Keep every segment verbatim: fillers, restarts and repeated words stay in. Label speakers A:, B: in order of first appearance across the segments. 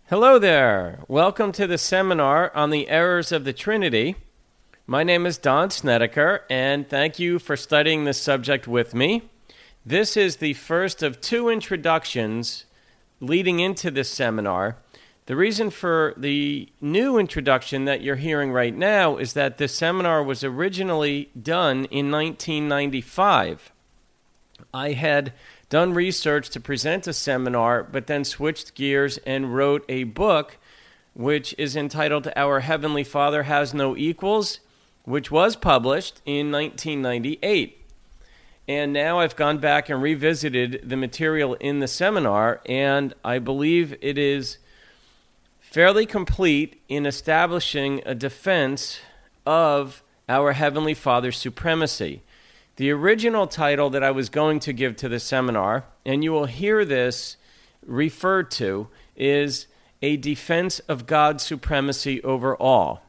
A: Hello there. Welcome to the seminar on the errors of the Trinity. My name is Don Snedeker, and thank you for studying this subject with me. This is the first of two introductions leading into this seminar. The reason for the new introduction that you're hearing right now is that this seminar was originally done in nineteen ninety-five. I had done research to present a seminar, but then switched gears and wrote a book which is entitled Our Heavenly Father Has No Equals, which was published in nineteen ninety-eight. And now I've gone back and revisited the material in the seminar, and I believe it is fairly complete in establishing a defense of our Heavenly Father's supremacy. The original title that I was going to give to the seminar, and you will hear this referred to, is A Defense of God's Supremacy Over All.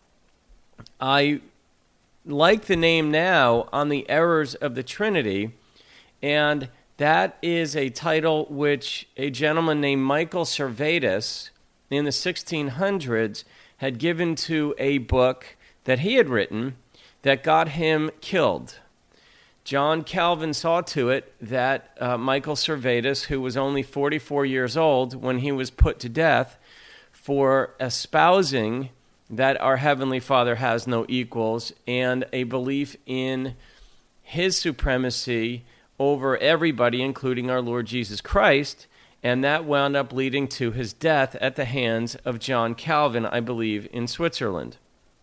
A: I like the name now on the errors of the Trinity, and that is a title which a gentleman named Michael Servetus in the sixteen hundreds had given to a book that he had written that got him killed. John Calvin saw to it that uh, Michael Servetus, who was only forty-four years old when he was put to death for espousing that our Heavenly Father has no equals and a belief in His supremacy over everybody, including our Lord Jesus Christ, and that wound up leading to his death at the hands of John Calvin, I believe, in Switzerland.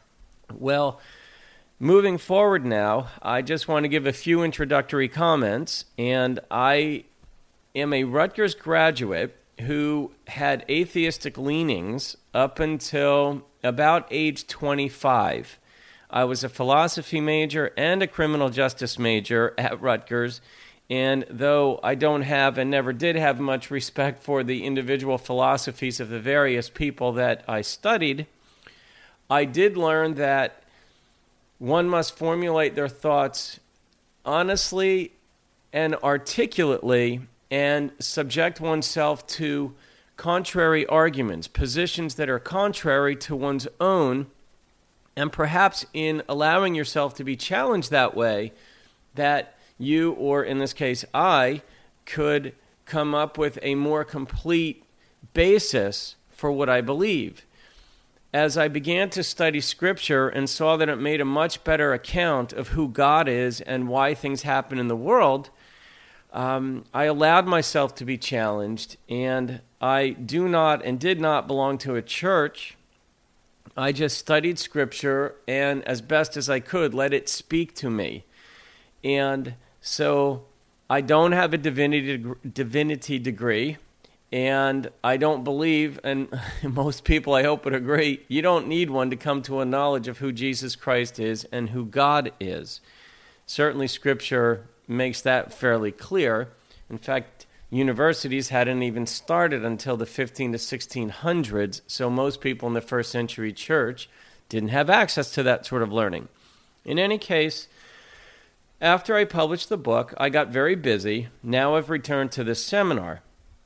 A: Well, moving forward now, I just want to give a few introductory comments, and I am a Rutgers graduate who had atheistic leanings up until about age twenty-five. I was a philosophy major and a criminal justice major at Rutgers, and though I don't have and never did have much respect for the individual philosophies of the various people that I studied, I did learn that one must formulate their thoughts honestly and articulately and subject oneself to contrary arguments, positions that are contrary to one's own, and perhaps in allowing yourself to be challenged that way, that you, or in this case I, could come up with a more complete basis for what I believe. As I began to study Scripture and saw that it made a much better account of who God is and why things happen in the world, um, I allowed myself to be challenged, and I do not and did not belong to a church. I just studied Scripture and, as best as I could, let it speak to me. And so I don't have a divinity divinity degree. And I don't believe, and most people I hope would agree, you don't need one to come to a knowledge of who Jesus Christ is and who God is. Certainly Scripture makes that fairly clear. In fact, universities hadn't even started until the fifteen to sixteen hundreds, so most people in the first century church didn't have access to that sort of learning. In any case, after I published the book, I got very busy. Now I've returned to this seminar.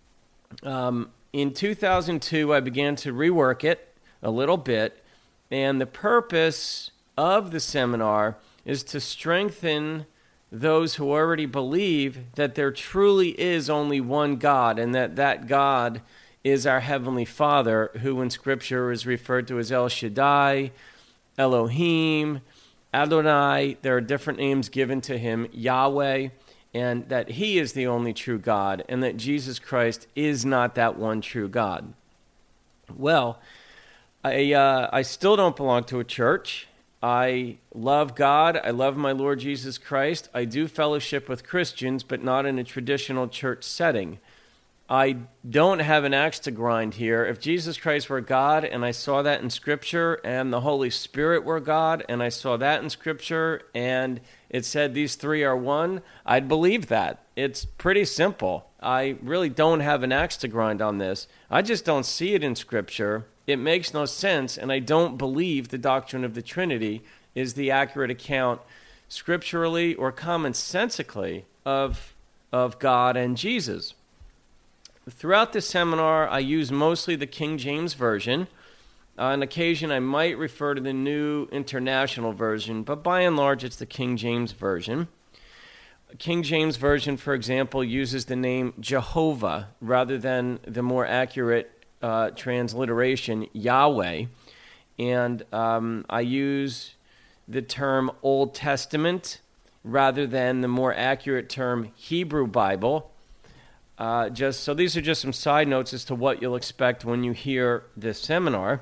A: Um, in two thousand two, I began to rework it a little bit, and the purpose of the seminar is to strengthen those who already believe that there truly is only one God, and that that God is our Heavenly Father, who in Scripture is referred to as El Shaddai, Elohim, Adonai. There are different names given to him, Yahweh, and that he is the only true God, and that Jesus Christ is not that one true God. Well, I uh, I still don't belong to a church. I love God. I love my Lord Jesus Christ. I do fellowship with Christians, but not in a traditional church setting. I don't have an axe to grind here. If Jesus Christ were God, and I saw that in Scripture, and the Holy Spirit were God, and I saw that in Scripture, and it said these three are one, I'd believe that. It's pretty simple. I really don't have an axe to grind on this. I just don't see it in Scripture. It makes no sense, and I don't believe the doctrine of the Trinity is the accurate account scripturally or commonsensically of, of God and Jesus. throughout this seminar, I use mostly the King James Version. Uh, on occasion, I might refer to the New International Version, but by and large, it's the King James Version. King James Version, for example, uses the name Jehovah rather than the more accurate uh, transliteration Yahweh. And um, I use the term Old Testament rather than the more accurate term Hebrew Bible. Uh, just so these are just some side notes as to what you'll expect when you hear this seminar.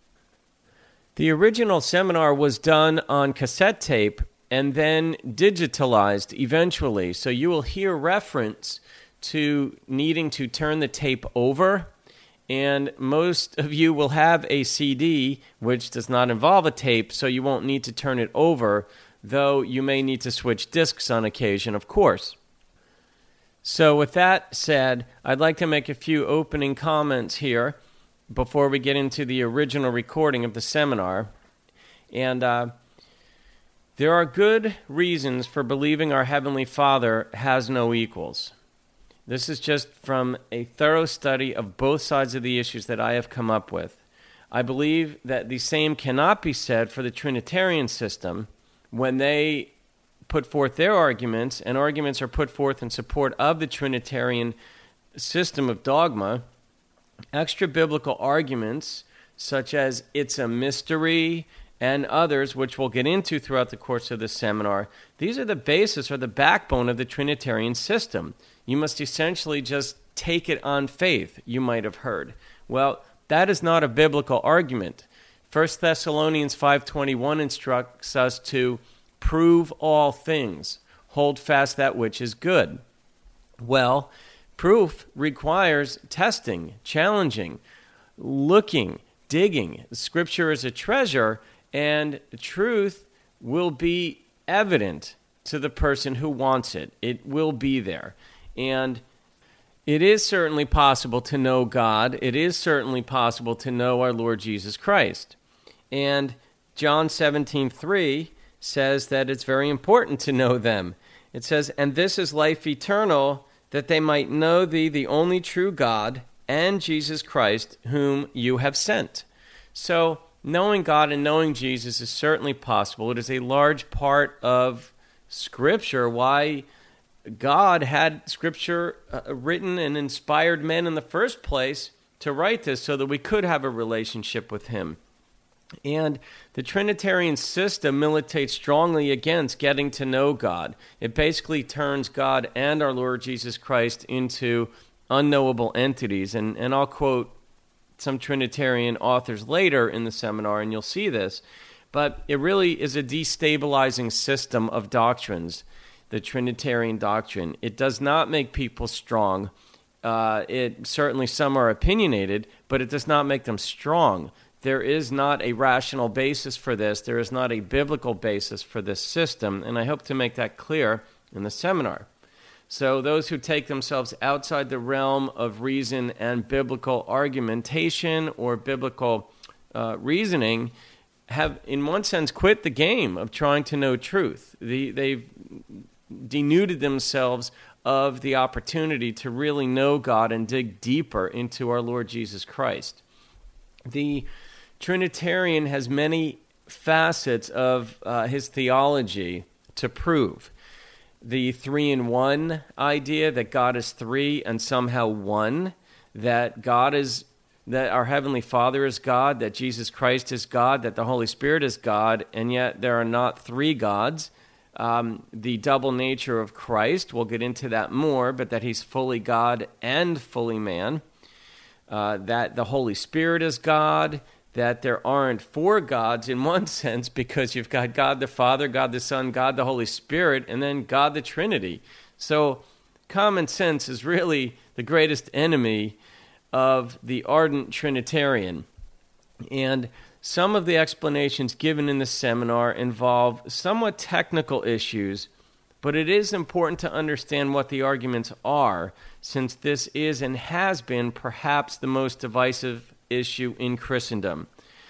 A: The original seminar was done on cassette tape and then digitalized eventually. So you will hear reference to needing to turn the tape over, and most of you will have a C D, which does not involve a tape, so you won't need to turn it over, though you may need to switch discs on occasion, of course. So with that said, I'd like to make a few opening comments here before we get into the original recording of the seminar. And uh, there are good reasons for believing our Heavenly Father has no equals. This is just from a thorough study of both sides of the issues that I have come up with. I believe that the same cannot be said for the Trinitarian system when they put forth their arguments, and arguments are put forth in support of the Trinitarian system of dogma. Extra-biblical arguments, such as it's a mystery, and others, which we'll get into throughout the course of this seminar, these are the basis or the backbone of the Trinitarian system. You must essentially just take it on faith, you might have heard. Well, that is not a biblical argument. First Thessalonians five twenty-one instructs us to prove all things, hold fast that which is good. Well, proof requires testing, challenging, looking, digging. Scripture is a treasure, and truth will be evident to the person who wants it. It will be there. And it is certainly possible to know God. It is certainly possible to know our Lord Jesus Christ. And John seventeen three says that it's very important to know them. It says, "And this is life eternal, that they might know thee, the only true God, and Jesus Christ, whom you have sent." So, knowing God and knowing Jesus is certainly possible. It is a large part of Scripture, why God had Scripture uh, written and inspired men in the first place to write this so that we could have a relationship with Him. And the Trinitarian system militates strongly against getting to know God. It basically turns God and our Lord Jesus Christ into unknowable entities. And, and I'll quote some Trinitarian authors later in the seminar, and you'll see this. But it really is a destabilizing system of doctrines, the Trinitarian doctrine. It does not make people strong. Uh, it certainly, some are opinionated, but it does not make them strong. There is not a rational basis for this. There is not a biblical basis for this system, and I hope to make that clear in the seminar. So those who take themselves outside the realm of reason and biblical argumentation or biblical uh, reasoning have, in one sense, quit the game of trying to know truth. The, they've denuded themselves of the opportunity to really know God and dig deeper into our Lord Jesus Christ. The Trinitarian has many facets of uh, his theology to prove. The three-in-one idea, that God is three and somehow one, that God is, that our Heavenly Father is God, that Jesus Christ is God, that the Holy Spirit is God, and yet there are not three gods. Um, the double nature of Christ, we'll get into that more, but that He's fully God and fully man. Uh, that the Holy Spirit is God, that there aren't four gods in one sense, because you've got God the Father, God the Son, God the Holy Spirit, and then God the Trinity. So common sense is really the greatest enemy of the ardent Trinitarian. And some of the explanations given in the seminar involve somewhat technical issues, but it is important to understand what the arguments are, since this is and has been perhaps the most divisive issue in Christendom.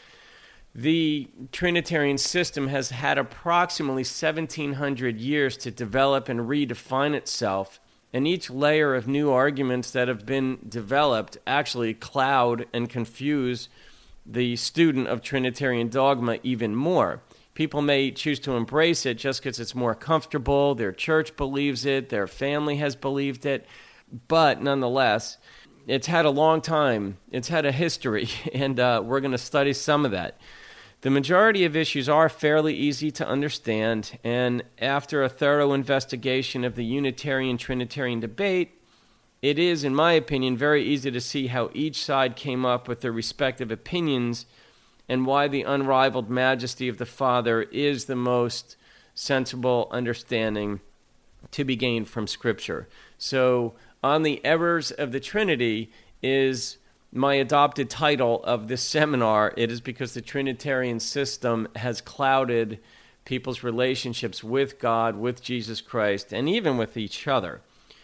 A: The Trinitarian system has had approximately seventeen hundred years to develop and redefine itself, And each layer of new arguments that have been developed actually cloud and confuse the student of Trinitarian dogma even more. People may choose to embrace it just because it's more comfortable, their church believes it, their family has believed it, but nonetheless, it's had a long time, it's had a history, and uh, we're going to study some of that. The majority of issues are fairly easy to understand, and after a thorough investigation of the Unitarian-Trinitarian debate, it is, in my opinion, very easy to see how each side came up with their respective opinions and why the unrivaled majesty of the Father is the most sensible understanding to be gained from Scripture. So, on the errors of the Trinity is my adopted title of this seminar. It is because the Trinitarian system has clouded people's relationships with God, with Jesus Christ, and even with each other.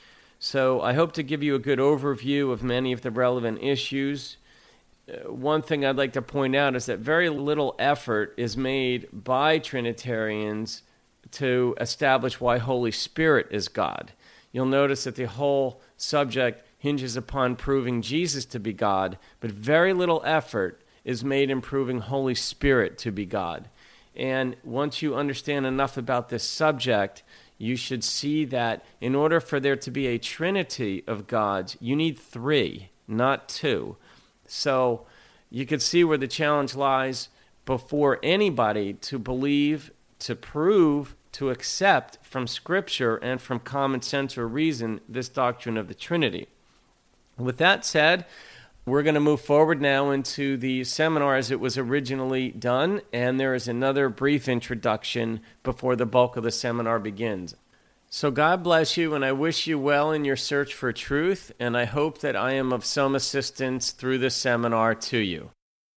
A: So I hope to give you a good overview of many of the relevant issues. Uh, one thing I'd like to point out is that very little effort is made by Trinitarians to establish why Holy Spirit is God. You'll notice that the whole subject hinges upon proving Jesus to be God, but very little effort is made in proving Holy Spirit to be God. And once you understand enough about this subject, you should see that in order for there to be a trinity of gods, you need three, not two. So you could see where the challenge lies before anybody to believe, to prove, to accept from Scripture and from common sense or reason this doctrine of the Trinity. With that said, we're going to move forward now into the seminar as it was originally done, and there is another brief introduction before the bulk of the seminar begins. So God bless you, and I wish you well in your search for truth, and I hope that I am of some assistance through this seminar to you.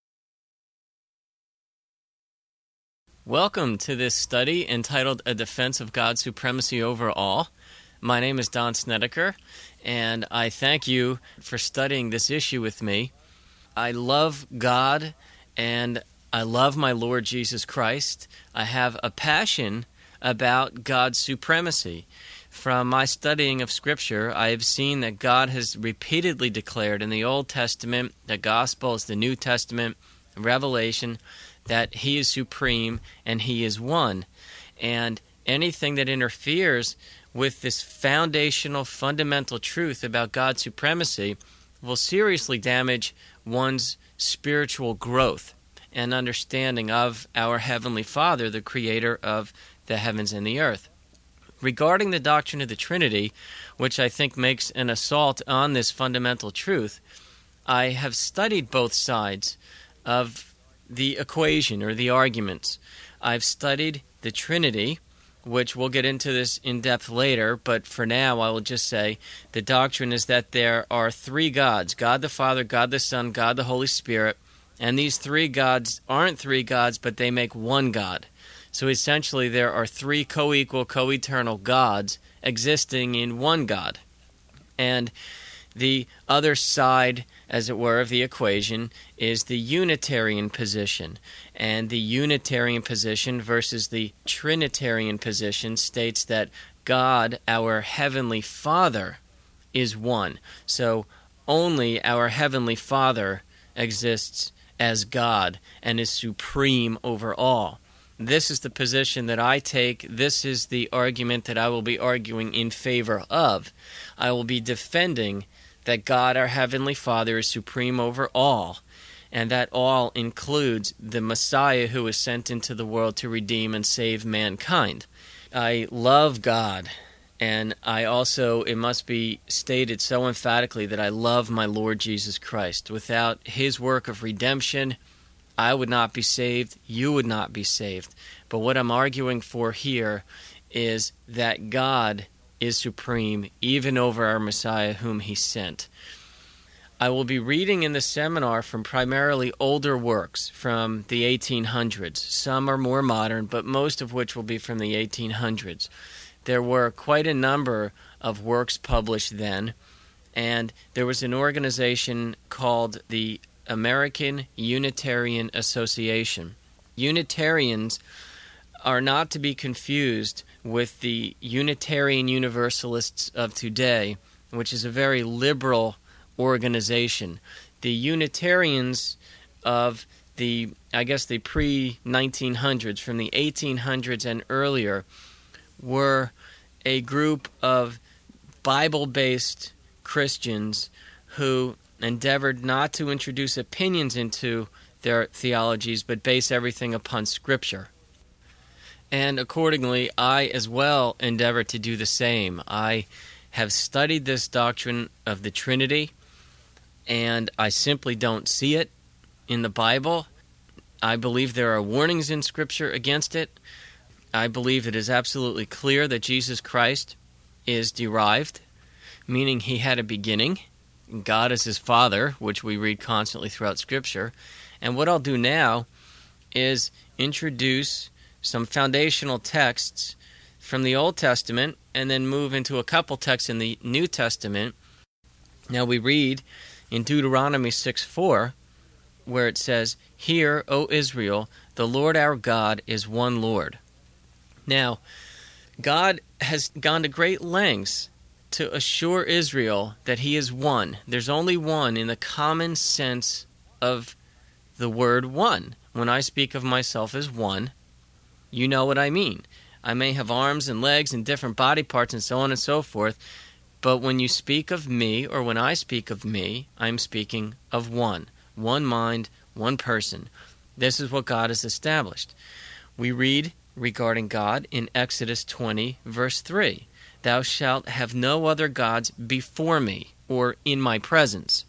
A: Welcome to this study entitled A Defense of God's Supremacy Over All. My name is Don Snedeker, and I thank you for studying this issue with me. I love God, and I love my Lord Jesus Christ. I have a passion about God's supremacy. From my studying of Scripture, I have seen that God has repeatedly declared in the Old Testament, the Gospels, the New Testament, Revelation, that He is supreme and He is one. And anything that interferes with this foundational, fundamental truth about God's supremacy will seriously damage one's spiritual growth and understanding of our Heavenly Father, the Creator of the heavens and the earth. Regarding the doctrine of the Trinity, which I think makes an assault on this fundamental truth, I have studied both sides of the equation or the arguments. I've studied the Trinity, which we'll get into this in depth later, but for now I will just say the doctrine is that there are three gods, God the Father, God the Son, God the Holy Spirit, and these three gods aren't three gods, but they make one God. So essentially there are three co-equal, co-eternal gods existing in one God. And the other side, as it were, of the equation is the Unitarian position. And the Unitarian position versus the Trinitarian position states that God, our Heavenly Father, is one. So only our Heavenly Father exists as God and is supreme over all. This is the position that I take. This is the argument that I will be arguing in favor of. I will be defending that God, our Heavenly Father, is supreme over all, and that all includes the Messiah who was sent into the world to redeem and save mankind. I love God, and I also, it must be stated so emphatically that I love my Lord Jesus Christ. Without His work of redemption, I would not be saved, you would not be saved. But what I'm arguing for here is that God is supreme even over our Messiah whom He sent. I will be reading in the seminar from primarily older works from the eighteen hundreds. Some are more modern, but most of which will be from the eighteen hundreds. There were quite a number of works published then, and there was an organization called the American Unitarian Association. Unitarians are not to be confused with the Unitarian Universalists of today, which is a very liberal organization. The Unitarians of the, I guess, the pre nineteen hundreds, from the eighteen hundreds and earlier, were a group of Bible-based Christians who endeavored not to introduce opinions into their theologies, but base everything upon Scripture. And accordingly, I as well endeavor to do the same. I have studied this doctrine of the Trinity, and I simply don't see it in the Bible. I believe there are warnings in Scripture against it. I believe it is absolutely clear that Jesus Christ is derived, meaning he had a beginning. God is his Father, which we read constantly throughout Scripture. And what I'll do now is introduce some foundational texts from the Old Testament and then move into a couple texts in the New Testament. Now we read in Deuteronomy six four, where it says, "Hear, O Israel, the Lord our God is one Lord." Now, God has gone to great lengths to assure Israel that he is one. There's only one in the common sense of the word one. When I speak of myself as one, you know what I mean. I may have arms and legs and different body parts and so on and so forth, but when you speak of me, or when I speak of me, I'm speaking of one. One mind, one person. This is what God has established. We read regarding God in Exodus twenty, verse three. "Thou shalt have no other gods before me," or in my presence.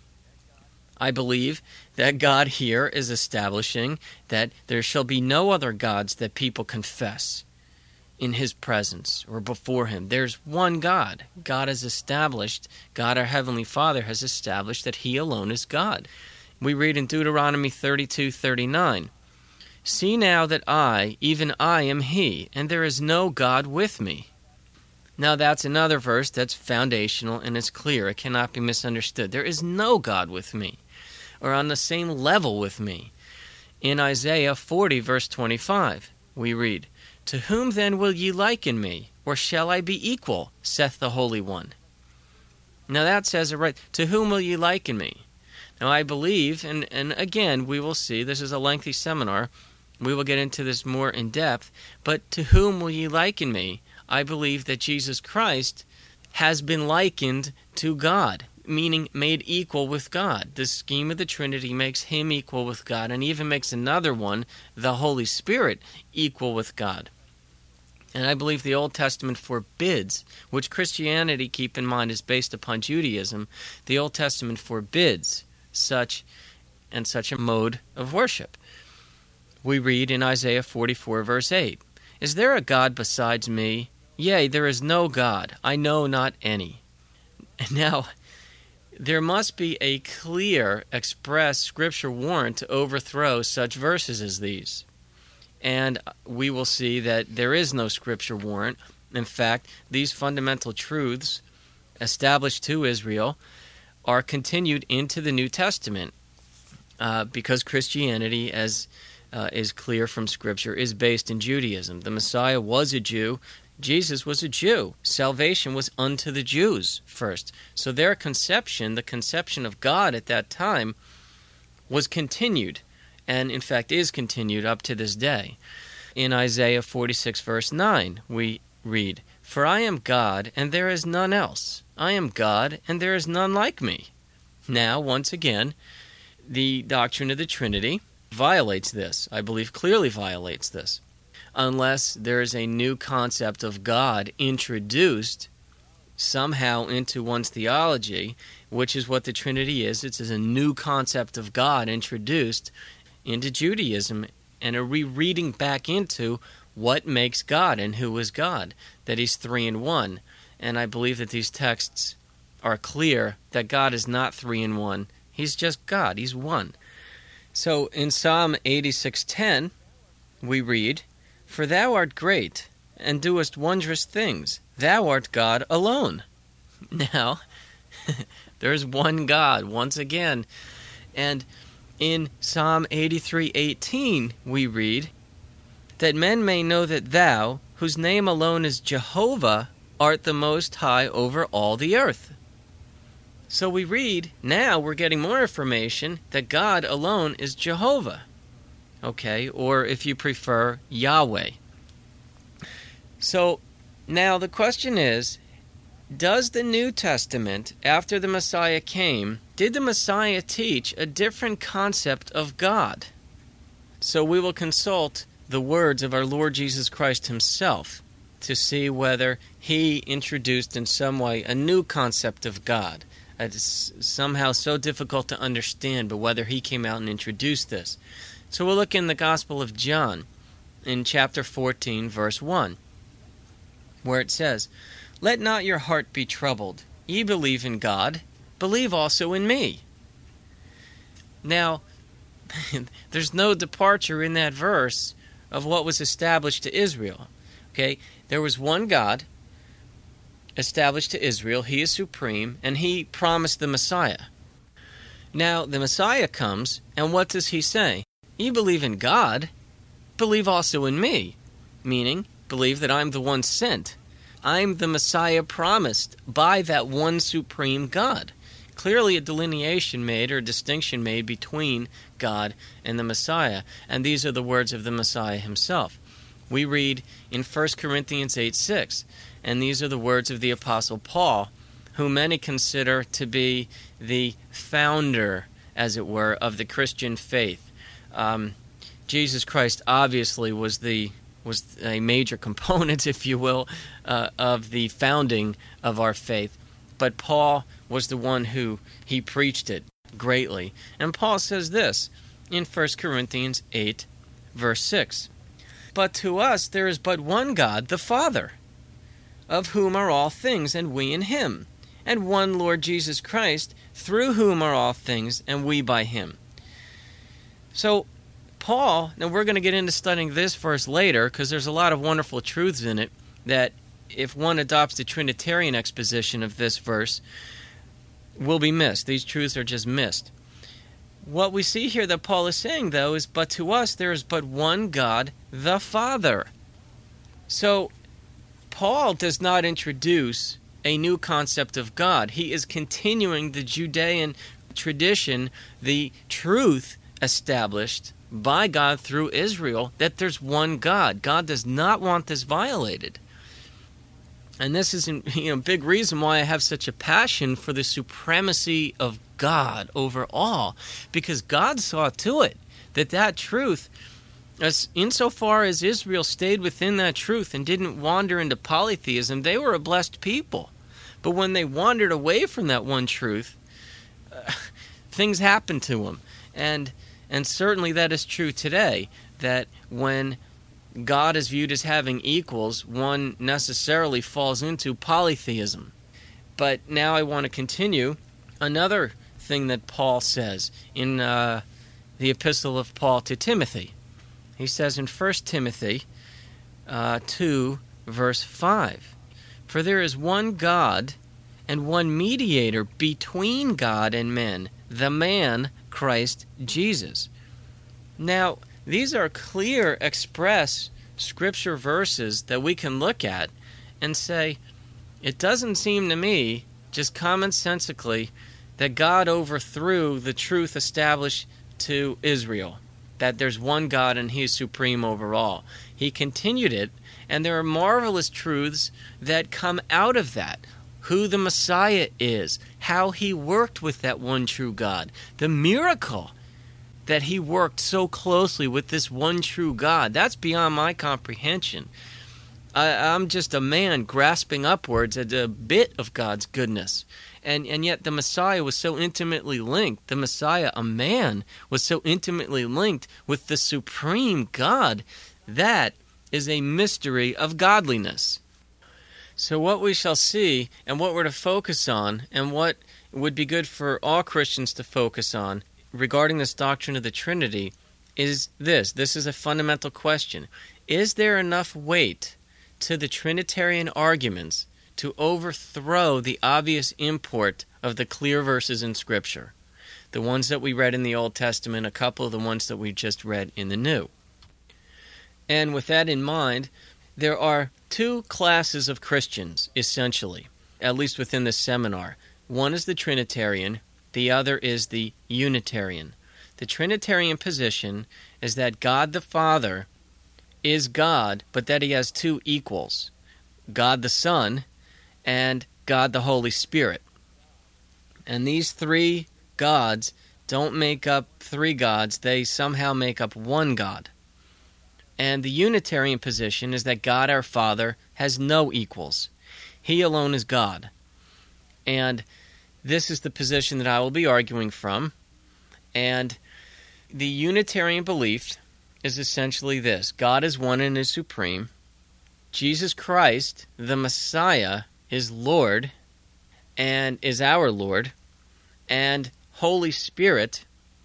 A: I believe that God here is establishing that there shall be no other gods that people confess in his presence or before him. There's one God. God has established, God our Heavenly Father has established that he alone is God. We read in Deuteronomy thirty-two thirty-nine, "See now that I, even I, am he, and there is no God with me." Now that's another verse that's foundational and it's clear. It cannot be misunderstood. There is no God with me, or on the same level with me. In Isaiah forty, verse twenty-five, we read, "To whom then will ye liken me, or shall I be equal, saith the Holy One?" Now that says it right. To whom will ye liken me? Now I believe, and, and again, we will see, this is a lengthy seminar, we will get into this more in depth, but to whom will ye liken me? I believe that Jesus Christ has been likened to God, meaning made equal with God. The scheme of the Trinity makes him equal with God, and even makes another one, the Holy Spirit, equal with God. And I believe the Old Testament forbids, which Christianity, keep in mind, is based upon Judaism, the Old Testament forbids such and such a mode of worship. We read in Isaiah forty-four, verse eight, "Is there a God besides me? Yea, there is no God, I know not any." Now, there must be a clear, express Scripture warrant to overthrow such verses as these. And we will see that there is no Scripture warrant. In fact, these fundamental truths established to Israel are continued into the New Testament uh, because Christianity, as uh, is clear from Scripture, is based in Judaism. The Messiah was a Jew. Jesus was a Jew. Salvation was unto the Jews first. So their conception, the conception of God at that time, was continued, and in fact is continued up to this day. In Isaiah forty-six, verse nine, we read, "For I am God, and there is none else. I am God, and there is none like me." Now, once again, the doctrine of the Trinity violates this. I believe clearly violates this. Unless there is a new concept of God introduced somehow into one's theology, which is what the Trinity is. It's a new concept of God introduced into Judaism, and a rereading back into what makes God and who is God, that he's three in one. And I believe that these texts are clear that God is not three in one. He's just God. He's one. So in Psalm eighty-six ten, we read, "For thou art great, and doest wondrous things. Thou art God alone." Now, there's one God, once again. And in Psalm eighty-three eighteen, we read, "That men may know that thou, whose name alone is Jehovah, art the Most High over all the earth. So we read, now we're getting more information that God alone is Jehovah. Okay, or if you prefer, Yahweh. So now the question is, does the New Testament, after the Messiah came, did the Messiah teach a different concept of God? So we will consult the words of our Lord Jesus Christ himself to see whether he introduced in some way a new concept of God. It's somehow so difficult to understand, but whether he came out and introduced this. So we'll look in the Gospel of John in chapter fourteen, verse one, where it says, "Let not your heart be troubled. Ye believe in God, believe also in me." Now, there's no departure in that verse of what was established to Israel. Okay, there was one God established to Israel. He is supreme, and he promised the Messiah. Now, the Messiah comes, and what does he say? You believe in God, believe also in me. Meaning, believe that I'm the one sent. I'm the Messiah promised by that one supreme God. Clearly a delineation made or a distinction made between God and the Messiah. And these are the words of the Messiah himself. We read in First Corinthians eight six, and these are the words of the Apostle Paul, who many consider to be the founder, as it were, of the Christian faith. Um, Jesus Christ obviously was the was a major component, if you will, uh, of the founding of our faith. But Paul was the one who he preached it greatly. And Paul says this in First Corinthians eight, verse six. But to us there is but one God, the Father, of whom are all things, and we in him, and one Lord Jesus Christ, through whom are all things, and we by him. So Paul, now we're going to get into studying this verse later, because there's a lot of wonderful truths in it that if one adopts the Trinitarian exposition of this verse, will be missed. These truths are just missed. What we see here that Paul is saying, though, is, but to us there is but one God, the Father. So Paul does not introduce a new concept of God. He is continuing the Judean tradition, the truth established by God through Israel, that there's one God. God does not want this violated. And this is a you know, big reason why I have such a passion for the supremacy of God over all, because God saw to it that that truth, as insofar as Israel stayed within that truth and didn't wander into polytheism, they were a blessed people. But when they wandered away from that one truth, uh, things happened to them. And and certainly that is true today, that when God is viewed as having equals, one necessarily falls into polytheism. But now I want to continue another thing that Paul says in uh, the epistle of Paul to Timothy. He says in First Timothy uh, two, verse five, "For there is one God and one mediator between God and men, the man Christ Jesus." Now, these are clear, express scripture verses that we can look at and say, it doesn't seem to me, just commonsensically, that God overthrew the truth established to Israel, that there's one God and he is supreme over all. He continued it, and there are marvelous truths that come out of that. Who the Messiah is, how he worked with that one true God, the miracle that he worked so closely with this one true God. That's beyond my comprehension. I, I'm just a man grasping upwards at a bit of God's goodness. And, and yet the Messiah was so intimately linked. The Messiah, a man, was so intimately linked with the supreme God. That is a mystery of godliness. So what we shall see, and what we're to focus on, and what would be good for all Christians to focus on regarding this doctrine of the Trinity, is this. This is a fundamental question. Is there enough weight to the Trinitarian arguments to overthrow the obvious import of the clear verses in Scripture? The ones that we read in the Old Testament, a couple of the ones that we just read in the New. And with that in mind, There are two classes of Christians, essentially, at least within the seminar. One is the Trinitarian, the other is the Unitarian. The Trinitarian position is that God the Father is God, but that he has two equals, God the Son and God the Holy Spirit. And these three gods don't make up three gods, they somehow make up one God. And the Unitarian position is that God our Father has no equals. He alone is God. And this is the position that I will be arguing from. And the Unitarian belief is essentially this: God is one and is supreme. Jesus Christ, the Messiah, is Lord and is our Lord. And Holy Spirit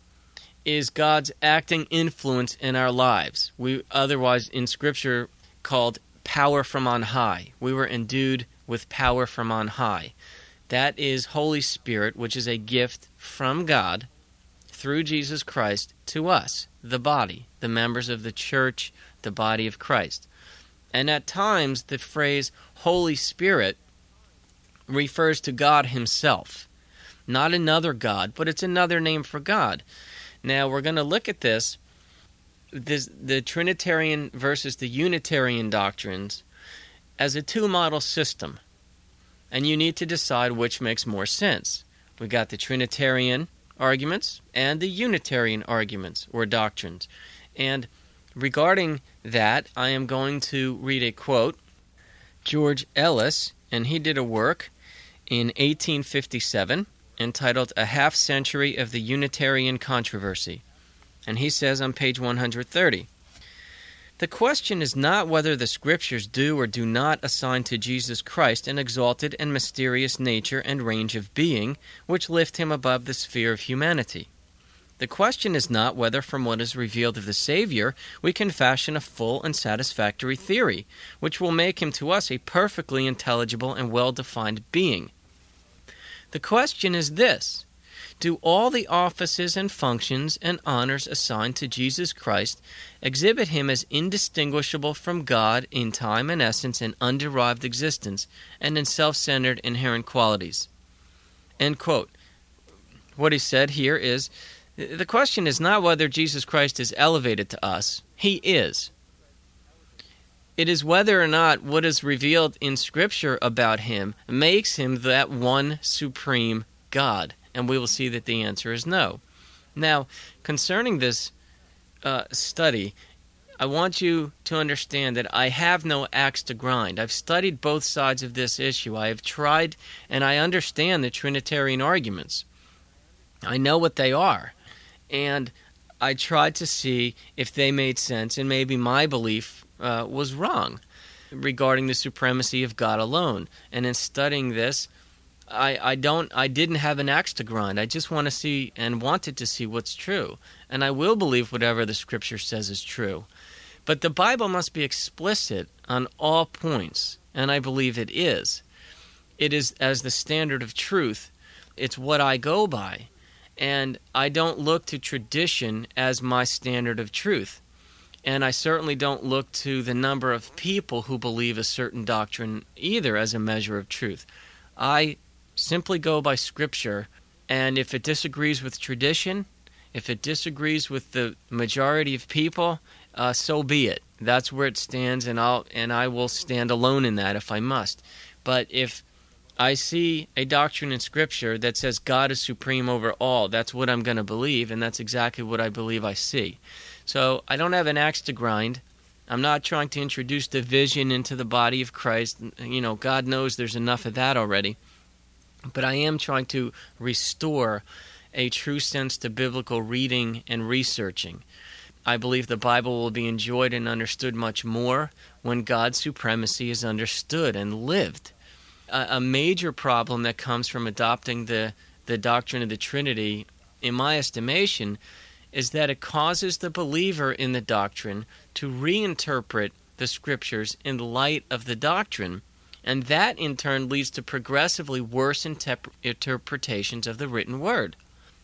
A: is God's acting influence in our lives. We otherwise in Scripture called power from on high. We were endued with power from on high. That is Holy Spirit, which is a gift from God through Jesus Christ to us, the body, the members of the church, the body of Christ. And at times the phrase Holy Spirit refers to God himself. Not another God, but it's another name for God. Now we're going to look at this, this, the Trinitarian versus the Unitarian doctrines, as a two-model system. And you need to decide which makes more sense. We got the Trinitarian arguments and the Unitarian arguments or doctrines. And regarding that, I am going to read a quote. George Ellis, and he did a work in eighteen fifty-seven entitled A Half Century of the Unitarian Controversy. And he says on page one hundred thirty, "The question is not whether the Scriptures do or do not assign to Jesus Christ an exalted and mysterious nature and range of being which lift him above the sphere of humanity. The question is not whether from what is revealed of the Savior we can fashion a full and satisfactory theory which will make him to us a perfectly intelligible and well-defined being. The question is this: do all the offices and functions and honors assigned to Jesus Christ exhibit him as indistinguishable from God in time and essence and underived existence and in self-centered inherent qualities?" End quote. What he said here is, the question is not whether Jesus Christ is elevated to us. He is. It is whether or not what is revealed in Scripture about him makes him that one supreme God. And we will see that the answer is no. Now, concerning this uh, study, I want you to understand that I have no axe to grind. I've studied both sides of this issue. I have tried, and I understand the Trinitarian arguments. I know what they are. And I tried to see if they made sense, and maybe my belief uh, was wrong regarding the supremacy of God alone. And in studying this, I, I don't I didn't have an axe to grind. I just want to see and wanted to see what's true. And I will believe whatever the Scripture says is true. But the Bible must be explicit on all points, and I believe it is. It is as the standard of truth. It's what I go by. And I don't look to tradition as my standard of truth. And I certainly don't look to the number of people who believe a certain doctrine either as a measure of truth. I simply go by Scripture, and if it disagrees with tradition, if it disagrees with the majority of people, uh, so be it. That's where it stands, and I'll and I will stand alone in that if I must. But if I see a doctrine in Scripture that says God is supreme over all, that's what I'm going to believe, and that's exactly what I believe I see. So I don't have an axe to grind. I'm not trying to introduce division into the body of Christ. You know, God knows there's enough of that already. But I am trying to restore a true sense to biblical reading and researching. I believe the Bible will be enjoyed and understood much more when God's supremacy is understood and lived. A, a major problem that comes from adopting the, the doctrine of the Trinity, in my estimation, is that it causes the believer in the doctrine to reinterpret the Scriptures in light of the doctrine. And that, in turn, leads to progressively worse interp- interpretations of the written word.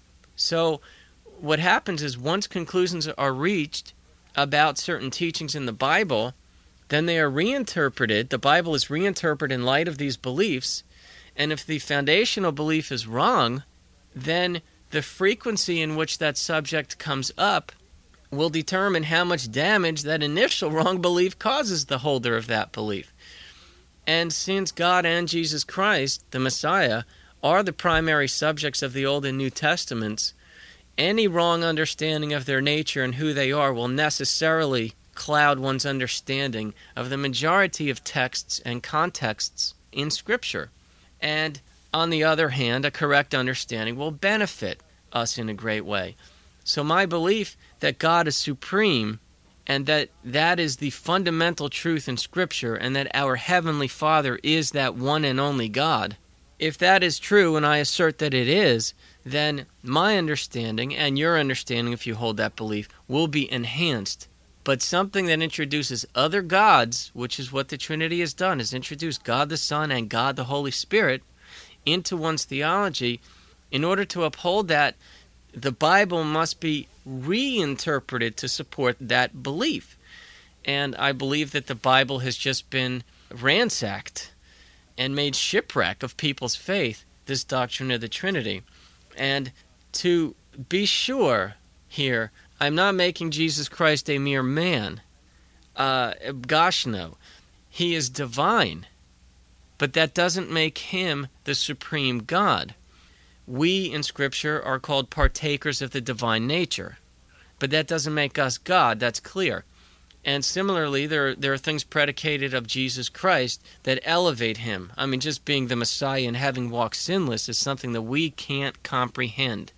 A: So what happens is once conclusions are reached about certain teachings in the Bible, then they are reinterpreted. The Bible is reinterpreted in light of these beliefs. And if the foundational belief is wrong, then the frequency in which that subject comes up will determine how much damage that initial wrong belief causes the holder of that belief. And since God and Jesus Christ, the Messiah, are the primary subjects of the Old and New Testaments, any wrong understanding of their nature and who they are will necessarily cloud one's understanding of the majority of texts and contexts in Scripture. And on the other hand, a correct understanding will benefit us in a great way. So my belief that God is supreme and that that is the fundamental truth in Scripture and that our Heavenly Father is that one and only God, if that is true, and I assert that it is, then my understanding and your understanding, if you hold that belief, will be enhanced. But something that introduces other gods, which is what the Trinity has done, is introduced God the Son and God the Holy Spirit into one's theology. In order to uphold that, the Bible must be reinterpreted to support that belief. And I believe that the Bible has just been ransacked and made shipwreck of people's faith, this doctrine of the Trinity. And to be sure here, I'm not making Jesus Christ a mere man. Uh, gosh, no. He is divine. But that doesn't make him the supreme God. We in Scripture are called partakers of the divine nature. But that doesn't make us God, that's clear. And similarly, there, there are things predicated of Jesus Christ that elevate him. I mean, just being the Messiah and having walked sinless is something that we can't comprehend.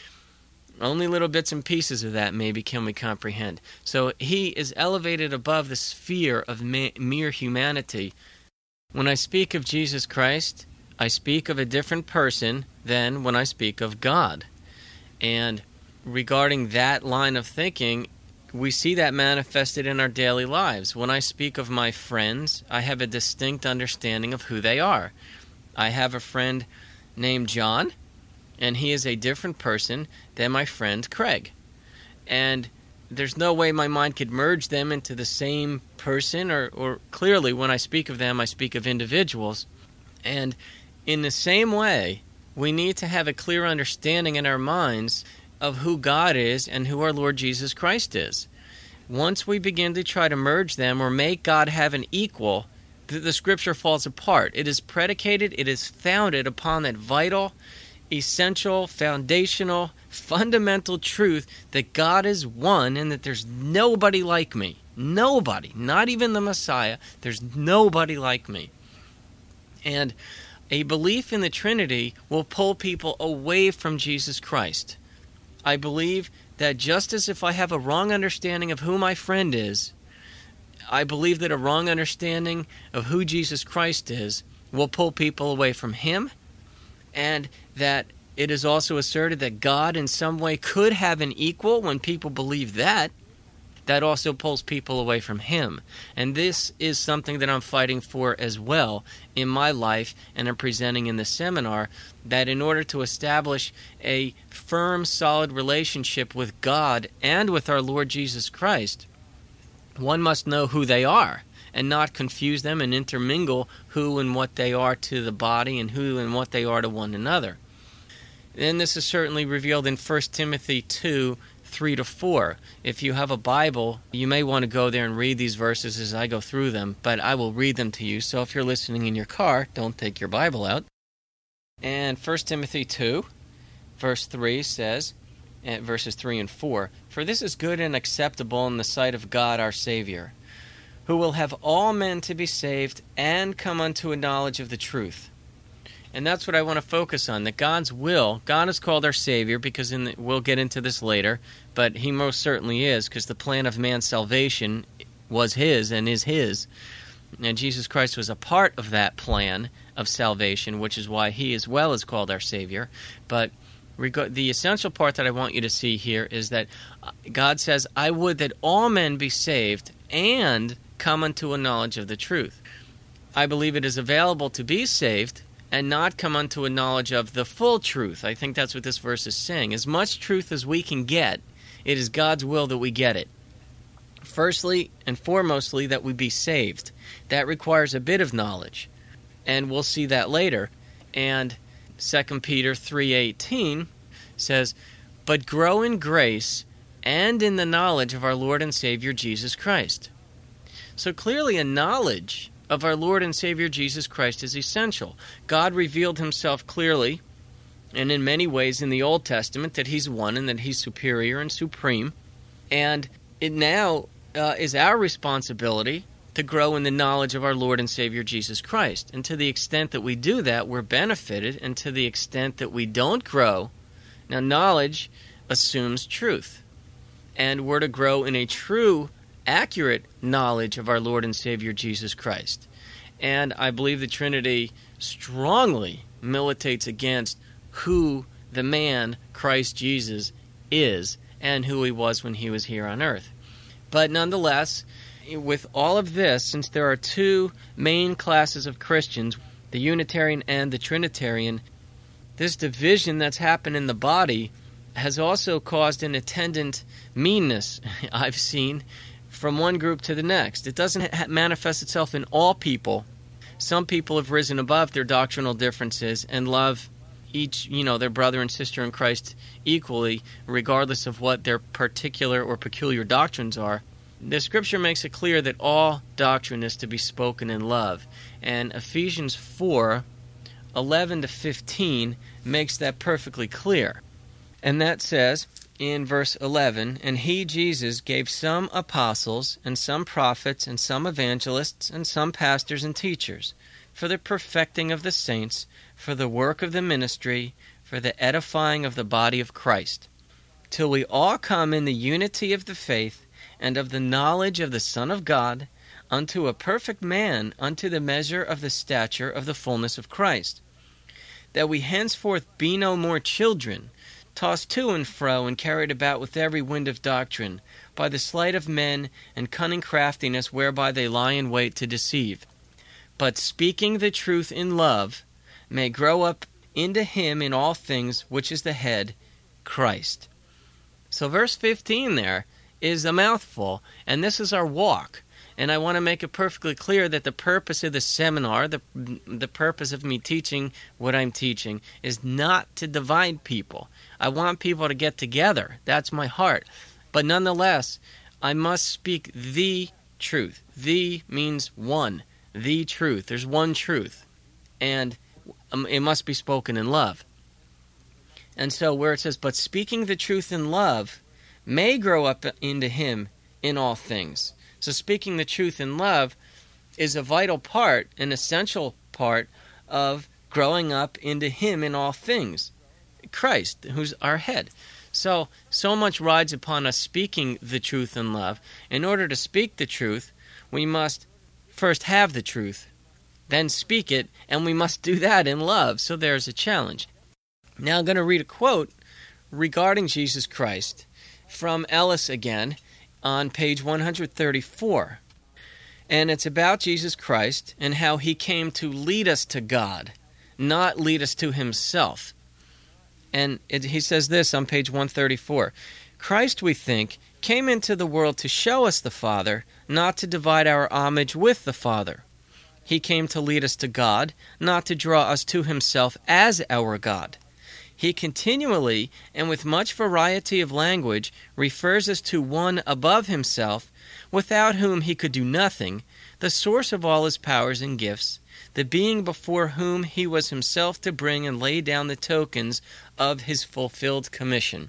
A: Only little bits and pieces of that maybe can we comprehend. So he is elevated above the sphere of ma- mere humanity. When I speak of Jesus Christ, I speak of a different person than when I speak of God. And regarding that line of thinking, we see that manifested in our daily lives. When I speak of my friends, I have a distinct understanding of who they are. I have a friend named John, and he is a different person than my friend Craig. And there's no way my mind could merge them into the same person, or, or clearly when I speak of them, I speak of individuals. And in the same way, we need to have a clear understanding in our minds of who God is and who our Lord Jesus Christ is. Once we begin to try to merge them or make God have an equal, the, the Scripture falls apart. It is predicated, it is founded upon that vital, essential, foundational, fundamental truth that God is one and that there's nobody like me. Nobody, not even the Messiah. There's nobody like me. And a belief in the Trinity will pull people away from Jesus Christ. I believe that just as if I have a wrong understanding of who my friend is, I believe that a wrong understanding of who Jesus Christ is will pull people away from him, and that it is also asserted that God in some way could have an equal. When people believe that, that also pulls people away from him. And this is something that I'm fighting for as well in my life, and I'm presenting in the seminar, that in order to establish a firm, solid relationship with God and with our Lord Jesus Christ, one must know who they are and not confuse them and intermingle who and what they are to the body and who and what they are to one another. And this is certainly revealed in First Timothy two, three to four. If you have a Bible, you may want to go there and read these verses as I go through them, but I will read them to you. So if you're listening in your car, don't take your Bible out. And First Timothy two, verse three says, and verses three and four, "For this is good and acceptable in the sight of God our Savior, who will have all men to be saved and come unto a knowledge of the truth." And that's what I want to focus on, that God's will, God is called our Savior because in the, we'll get into this later, but he most certainly is, because the plan of man's salvation was his and is his. And Jesus Christ was a part of that plan of salvation, which is why he as well is called our Savior. But reg- the essential part that I want you to see here is that God says, "I would that all men be saved and come unto a knowledge of the truth." I believe it is available to be saved and not come unto a knowledge of the full truth. I think that's what this verse is saying. As much truth as we can get, it is God's will that we get it. Firstly and foremostly, that we be saved. That requires a bit of knowledge, and we'll see that later. And Second Peter three eighteen says, "But grow in grace and in the knowledge of our Lord and Savior Jesus Christ." So clearly a knowledge of our Lord and Savior Jesus Christ is essential. God revealed himself clearly and in many ways in the Old Testament that he's one and that he's superior and supreme. And it now uh, is our responsibility to grow in the knowledge of our Lord and Savior Jesus Christ. And to the extent that we do that, we're benefited. And to the extent that we don't grow, now knowledge assumes truth. And we're to grow in a true, accurate knowledge of our Lord and Savior Jesus Christ. And I believe the Trinity strongly militates against who the man, Christ Jesus, is and who he was when he was here on earth. But nonetheless, with all of this, since there are two main classes of Christians, the Unitarian and the Trinitarian, this division that's happened in the body has also caused an attendant meanness, I've seen, from one group to the next. It doesn't ha- manifest itself in all people. Some people have risen above their doctrinal differences and love each, you know, their brother and sister in Christ equally, regardless of what their particular or peculiar doctrines are. The Scripture makes it clear that all doctrine is to be spoken in love. And Ephesians four, eleven to fifteen makes that perfectly clear. And that says in verse eleven, "And he, Jesus, gave some apostles, and some prophets, and some evangelists, and some pastors and teachers, for the perfecting of the saints, for the work of the ministry, for the edifying of the body of Christ, till we all come in the unity of the faith and of the knowledge of the Son of God, unto a perfect man, unto the measure of the stature of the fullness of Christ, that we henceforth be no more children, tossed to and fro and carried about with every wind of doctrine, by the sleight of men and cunning craftiness whereby they lie in wait to deceive, but speaking the truth in love, may grow up into him in all things, which is the head, Christ." So verse fifteen there is a mouthful, and this is our walk. And I want to make it perfectly clear that the purpose of the seminar, the, the purpose of me teaching what I'm teaching, is not to divide people. I want people to get together. That's my heart. But nonetheless, I must speak the truth. The means one. The truth. There's one truth. And um, it must be spoken in love. And so where it says, "But speaking the truth in love may grow up into him in all things." So speaking the truth in love is a vital part, an essential part of growing up into him in all things. Christ, who's our head. So, so much rides upon us speaking the truth in love. In order to speak the truth, we must first have the truth, then speak it, and we must do that in love. So there's a challenge. Now I'm going to read a quote regarding Jesus Christ from Ellis again on page one hundred thirty-four. And it's about Jesus Christ and how he came to lead us to God, not lead us to himself. And it, he says this on page one thirty-four. "Christ, we think, came into the world to show us the Father, not to divide our homage with the Father. He came to lead us to God, not to draw us to himself as our God. He continually, and with much variety of language, refers us to one above himself, without whom he could do nothing, the source of all his powers and gifts, the being before whom he was himself to bring and lay down the tokens of his fulfilled commission."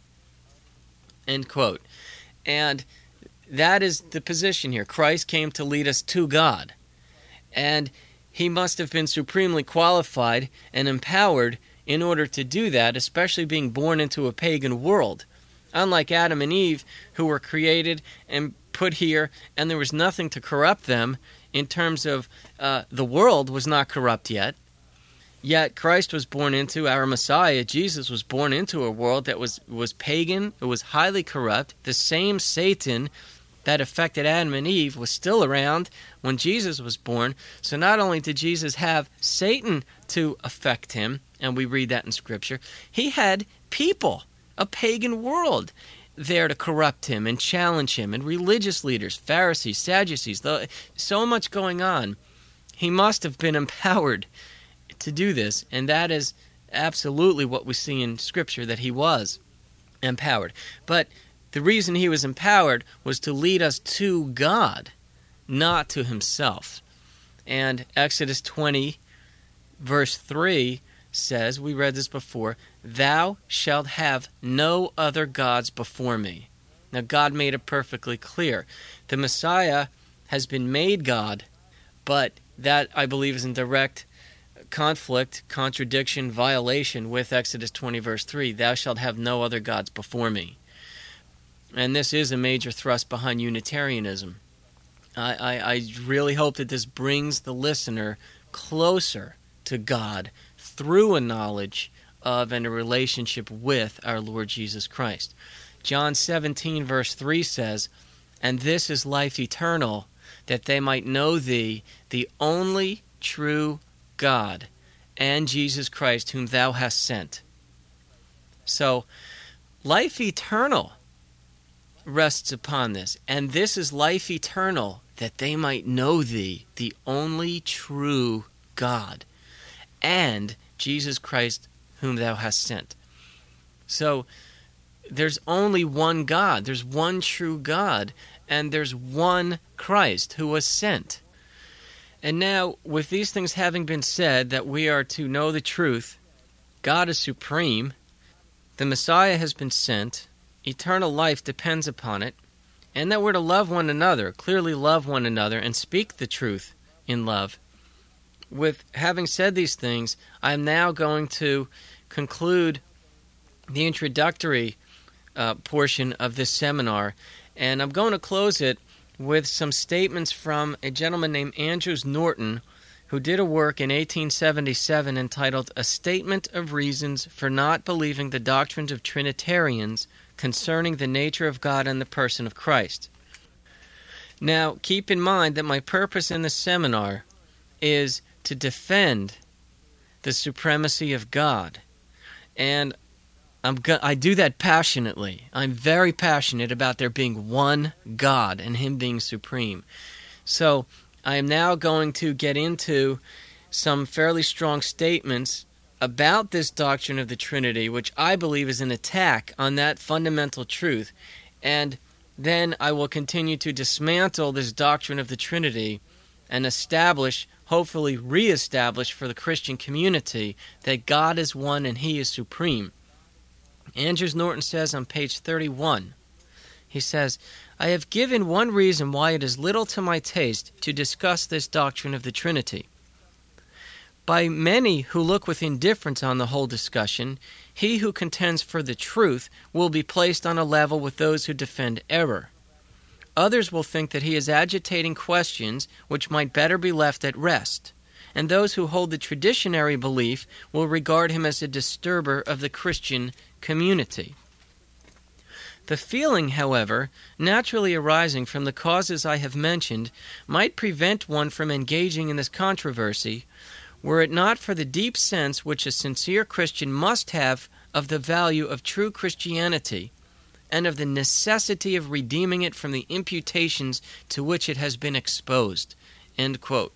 A: End quote. And that is the position here. Christ came to lead us to God. And he must have been supremely qualified and empowered in order to do that, especially being born into a pagan world. Unlike Adam and Eve, who were created and put here, and there was nothing to corrupt them in terms of uh, the world was not corrupt yet. Yet Christ was born into, our Messiah, Jesus, was born into a world that was, was pagan, it was highly corrupt. The same Satan that affected Adam and Eve was still around when Jesus was born. So not only did Jesus have Satan to affect him, and we read that in Scripture, he had people, a pagan world there to corrupt him and challenge him, and religious leaders, Pharisees, Sadducees, the, so much going on. He must have been empowered to do this, and that is absolutely what we see in Scripture, that he was empowered. But the reason he was empowered was to lead us to God, not to himself. And Exodus twenty, verse three says, we read this before, "Thou shalt have no other gods before me." Now God made it perfectly clear. The Messiah has been made God, but that, I believe, is in direct conflict, contradiction, violation with Exodus twenty, verse three, "Thou shalt have no other gods before me." And this is a major thrust behind Unitarianism. I, I, I really hope that this brings the listener closer to God through a knowledge of and a relationship with our Lord Jesus Christ. John seventeen, verse three says, "And this is life eternal, that they might know thee, the only true God, and Jesus Christ, whom thou hast sent." So, life eternal rests upon this. "And this is life eternal, that they might know thee, the only true God, and Jesus Christ, whom thou hast sent." So, there's only one God. There's one true God, and there's one Christ who was sent. And now, with these things having been said, that we are to know the truth, God is supreme, the Messiah has been sent, eternal life depends upon it, and that we're to love one another, clearly love one another, and speak the truth in love. With having said these things, I am now going to conclude the introductory uh, portion of this seminar, and I'm going to close it with some statements from a gentleman named Andrews Norton, who did a work in eighteen seventy-seven entitled "A Statement of Reasons for Not Believing the Doctrines of Trinitarians Concerning the Nature of God and the Person of Christ." Now, keep in mind that my purpose in this seminar is to defend the supremacy of God. And I'm go- I do that passionately. I'm very passionate about there being one God and Him being supreme. So I am now going to get into some fairly strong statements about this doctrine of the Trinity, which I believe is an attack on that fundamental truth. And then I will continue to dismantle this doctrine of the Trinity and establish, hopefully reestablish for the Christian community, that God is one and He is supreme. Andrews Norton says on page thirty-one, he says, "I have given one reason why it is little to my taste to discuss this doctrine of the Trinity. By many who look with indifference on the whole discussion, he who contends for the truth will be placed on a level with those who defend error. Others will think that he is agitating questions which might better be left at rest, and those who hold the traditionary belief will regard him as a disturber of the Christian community. The feeling, however, naturally arising from the causes I have mentioned, might prevent one from engaging in this controversy, were it not for the deep sense which a sincere Christian must have of the value of true Christianity, and of the necessity of redeeming it from the imputations to which it has been exposed." End quote.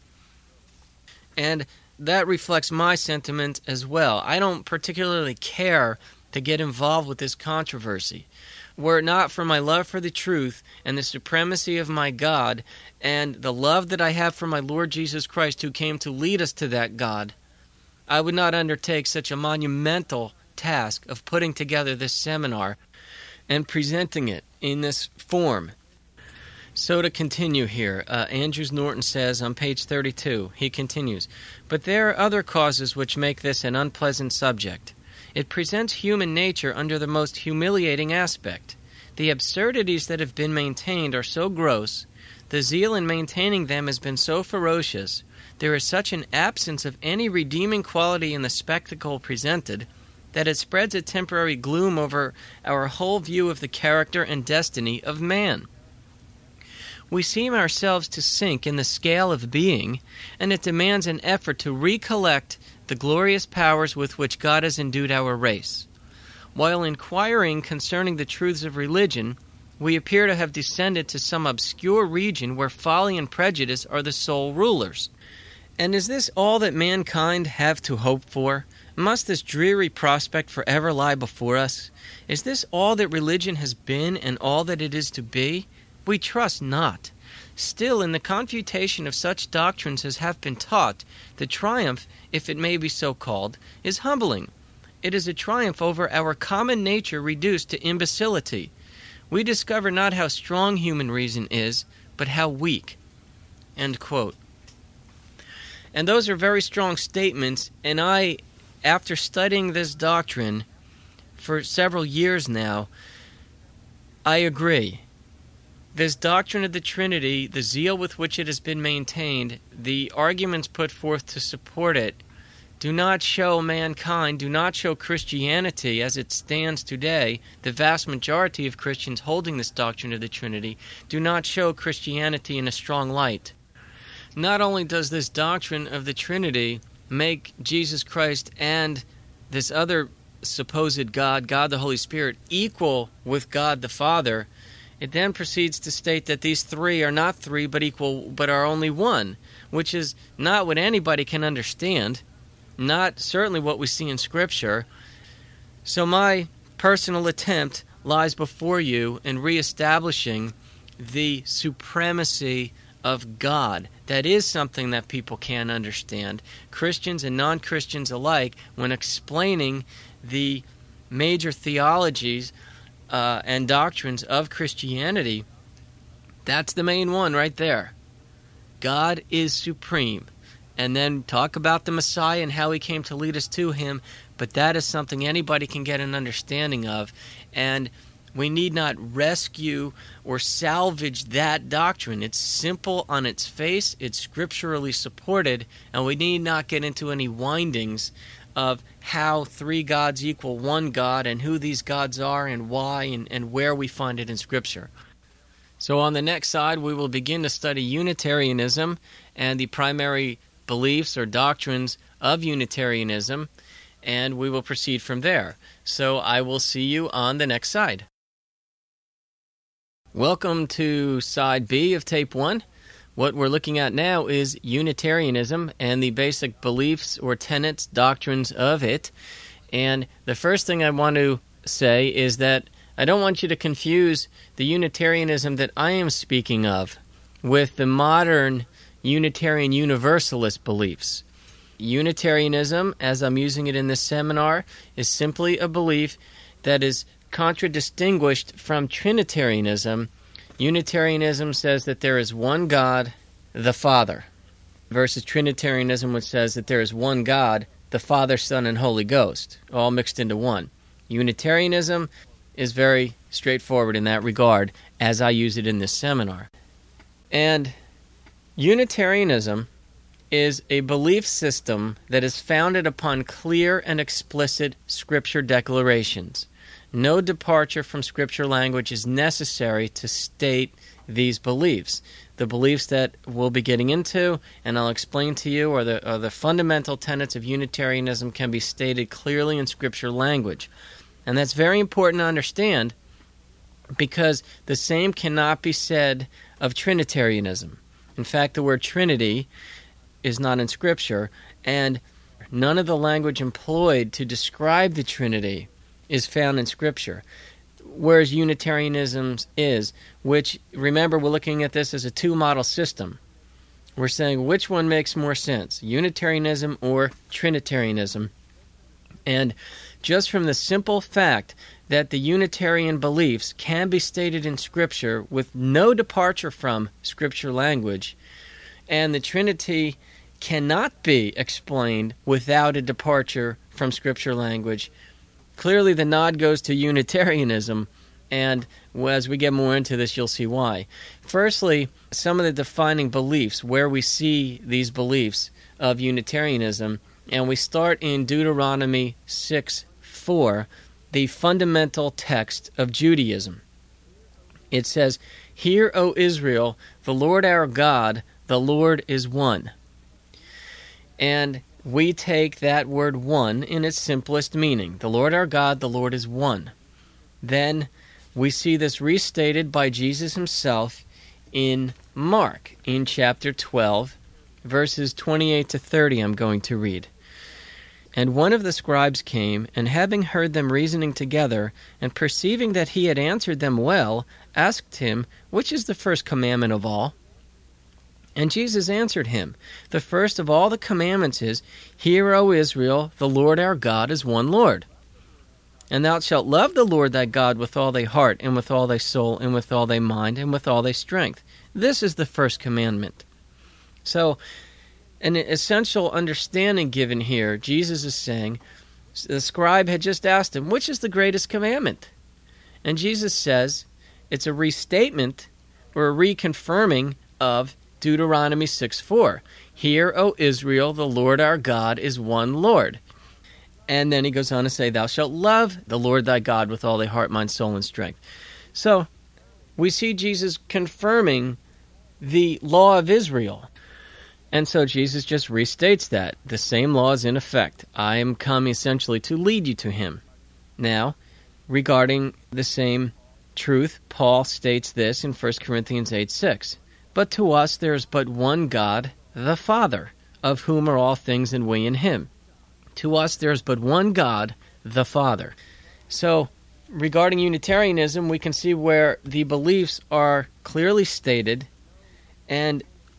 A: And that reflects my sentiment as well. I don't particularly care to get involved with this controversy. Were it not for my love for the truth and the supremacy of my God and the love that I have for my Lord Jesus Christ, who came to lead us to that God, I would not undertake such a monumental task of putting together this seminar and presenting it in this form. So to continue here, uh, Andrews Norton says on page thirty-two, he continues, "But there are other causes which make this an unpleasant subject. It presents human nature under the most humiliating aspect. The absurdities that have been maintained are so gross, the zeal in maintaining them has been so ferocious, there is such an absence of any redeeming quality in the spectacle presented, that it spreads a temporary gloom over our whole view of the character and destiny of man. We seem ourselves to sink in the scale of being, and it demands an effort to recollect the glorious powers with which God has endued our race.
B: While inquiring concerning the truths of religion, we appear to have descended to some obscure region where folly and prejudice are the sole rulers. And is this all that mankind have to hope for? Must this dreary prospect forever lie before us? Is this all that religion has been and all that it is to be? We trust not. Still, in the confutation of such doctrines as have been taught, the triumph, if it may be so called, is humbling. It is a triumph over our common nature reduced to imbecility. We discover not how strong human reason is, but how weak." End quote. And those are very strong statements, and I, after studying this doctrine for several years now, I agree. This doctrine of the Trinity, the zeal with which it has been maintained, the arguments put forth to support it, do not show mankind, do not show Christianity as it stands today. The vast majority of Christians holding this doctrine of the Trinity do not show Christianity in a strong light. Not only does this doctrine of the Trinity make Jesus Christ and this other supposed God, God the Holy Spirit, equal with God the Father, it then proceeds to state that these three are not three but equal, but are only one, which is not what anybody can understand, not certainly what we see in Scripture. So my personal attempt lies before you in reestablishing the supremacy of God. That is something that people can understand, Christians and non-Christians alike, when explaining the major theologies uh, and doctrines of Christianity. That's the main one right there. God is supreme. And then talk about the Messiah and how he came to lead us to him, but that is something anybody can get an understanding of, and we need not rescue or salvage that doctrine. It's simple on its face, it's scripturally supported, and we need not get into any windings of how three gods equal one God and who these gods are and why and, and where we find it in Scripture. So on the next side, we will begin to study Unitarianism and the primary beliefs or doctrines of Unitarianism, and we will proceed from there. So I will see you on the next side. Welcome to side B of tape one. What we're looking at now is Unitarianism and the basic beliefs or tenets, doctrines of it. And the first thing I want to say is that I don't want you to confuse the Unitarianism that I am speaking of with the modern Unitarian Universalist beliefs. Unitarianism, as I'm using it in this seminar, is simply a belief that is contradistinguished from Trinitarianism. Unitarianism says that there is one God, the Father, versus Trinitarianism, which says that there is one God, the Father, Son, and Holy Ghost, all mixed into one. Unitarianism is very straightforward in that regard, as I use it in this seminar. And Unitarianism is a belief system that is founded upon clear and explicit Scripture declarations. No departure from Scripture language is necessary to state these beliefs. The beliefs that we'll be getting into, and I'll explain to you, are the, are the fundamental tenets of Unitarianism can be stated clearly in Scripture language. And that's very important to understand because the same cannot be said of Trinitarianism. In fact, the word Trinity is not in Scripture, and none of the language employed to describe the Trinity is found in Scripture, whereas Unitarianism is, which, remember, we're looking at this as a two-model system. We're saying which one makes more sense, Unitarianism or Trinitarianism. And just from the simple fact that the Unitarian beliefs can be stated in Scripture with no departure from Scripture language, and the Trinity cannot be explained without a departure from Scripture language, clearly the nod goes to Unitarianism, and as we get more into this, you'll see why. Firstly, some of the defining beliefs, where we see these beliefs of Unitarianism, and we start in Deuteronomy six four, the fundamental text of Judaism. It says, "Hear, O Israel, the Lord our God, the Lord is one." And we take that word one in its simplest meaning. The Lord our God, the Lord is one. Then we see this restated by Jesus himself in Mark, in chapter twelve, verses twenty-eight to thirty, I'm going to read. And one of the scribes came, and having heard them reasoning together, and perceiving that he had answered them well, asked him, Which is the first commandment of all? And Jesus answered him, The first of all the commandments is, Hear, O Israel, the Lord our God is one Lord. And thou shalt love the Lord thy God with all thy heart, and with all thy soul, and with all thy mind, and with all thy strength. This is the first commandment. So, an essential understanding given here, Jesus is saying, the scribe had just asked him, which is the greatest commandment? And Jesus says, it's a restatement or a reconfirming of Deuteronomy six four. Hear, O Israel, the Lord our God is one Lord. And then he goes on to say, Thou shalt love the Lord thy God with all thy heart, mind, soul, and strength. So, we see Jesus confirming the law of Israel. And so Jesus just restates that. The same law is in effect. I am come essentially to lead you to him. Now, regarding the same truth, Paul states this in First Corinthians eight six. But to us there is but one God, the Father, of whom are all things, and we in him. To us there is but one God, the Father. So, regarding Unitarianism, we can see where the beliefs are clearly stated, and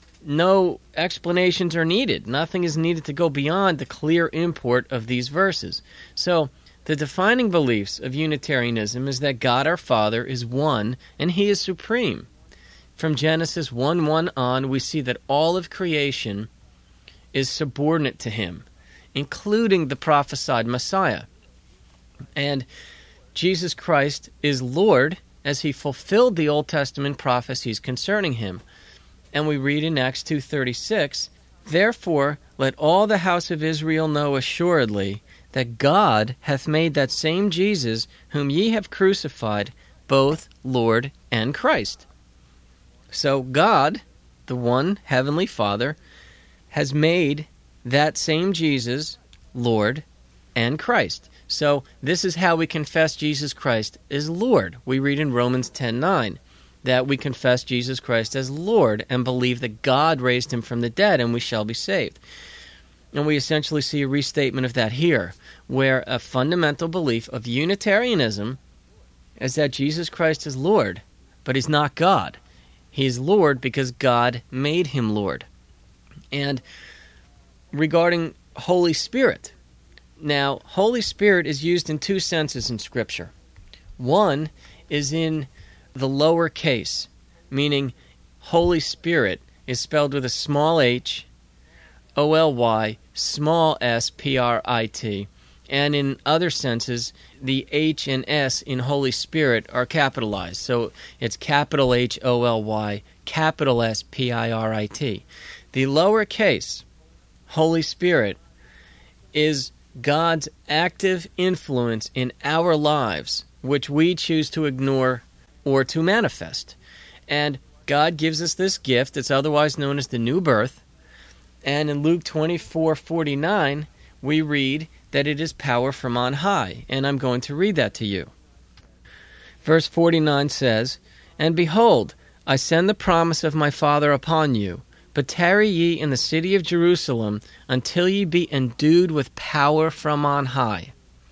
B: no explanations are needed. Nothing is needed to go beyond the clear import of these verses. So, the defining beliefs of Unitarianism is that God our Father is one, and he is supreme. From Genesis one one on, we see that all of creation is subordinate to him, including the prophesied Messiah. And Jesus Christ is Lord as he fulfilled the Old Testament prophecies concerning him. And we read in Acts two thirty-six, Therefore let all the house of Israel know assuredly that God hath made that same Jesus whom ye have crucified both Lord and Christ. So God, the one heavenly Father, has made that same Jesus Lord and Christ. So this is how we confess Jesus Christ as Lord. We read in Romans ten nine that we confess Jesus Christ as Lord and believe that God raised him from the dead and we shall be saved. And we essentially see a restatement of that here, where a fundamental belief of Unitarianism is that Jesus Christ is Lord, but he's not God. He is Lord because God made him Lord. And regarding Holy Spirit, now, Holy Spirit is used in two senses in Scripture. One is in the lower case, meaning Holy Spirit is spelled with a small h, O L Y, small s, P R I T. And in other senses, the H and S in Holy Spirit are capitalized. So it's capital H, O L Y, capital S, P I R I T. The lower case, Holy Spirit, is God's active influence in our lives, which we choose to ignore or to manifest. And God gives us this gift. It's otherwise known as the new birth. And in Luke twenty-four forty-nine, we read that it is power from on high. And I'm going to read that to you. Verse forty-nine says, And behold, I send the promise of my Father upon you, but tarry ye in the city of Jerusalem until ye be endued with power from on high.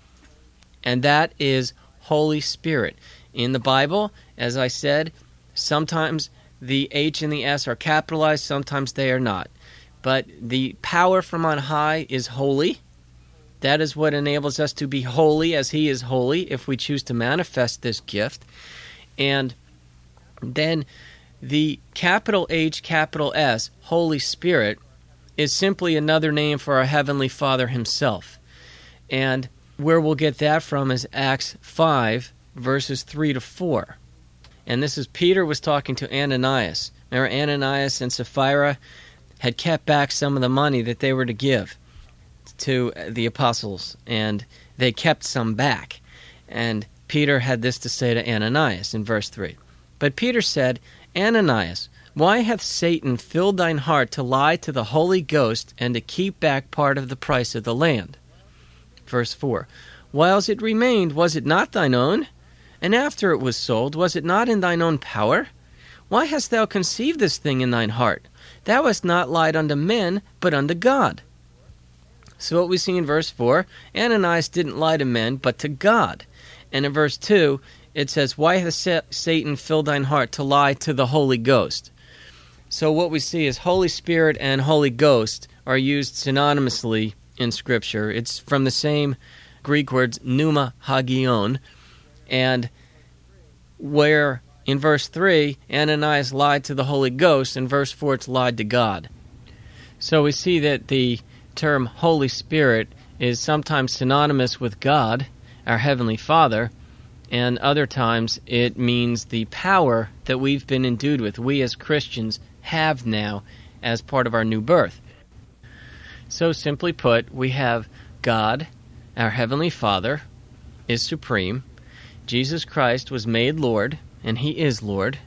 B: And that is Holy Spirit. In the Bible, as I said, sometimes the H and the S are capitalized, sometimes they are not. But the power from on high is holy. That is what enables us to be holy as he is holy if we choose to manifest this gift. And then the capital H, capital S, Holy Spirit, is simply another name for our Heavenly Father himself. And where we'll get that from is Acts five, verses three to four. And this is Peter was talking to Ananias. Remember, Ananias and Sapphira had kept back some of the money that they were to give to the apostles, and they kept some back. And Peter had this to say to Ananias in verse three. But Peter said, Ananias, Why hath Satan filled thine heart to lie to the Holy Ghost and to keep back part of the price of the land? Verse four. Whiles it remained, was it not thine own? And after it was sold, was it not in thine own power? Why hast thou conceived this thing in thine heart? Thou hast not lied unto men, but unto God. So what we see in verse four, Ananias didn't lie to men, but to God. And in verse two, it says, Why hath Satan filled thine heart to lie to the Holy Ghost? So what we see is Holy Spirit and Holy Ghost are used synonymously in Scripture. It's from the same Greek words, pneuma hagion, and where in verse three, Ananias lied to the Holy Ghost, in verse four, it's lied to God. So we see that the term Holy Spirit is sometimes synonymous with God, our Heavenly Father, and other times it means the power that we've been endued with, we as Christians have now as part of our new birth. So simply put, we have God, our Heavenly Father, is supreme. Jesus Christ was made Lord, and He is Lord.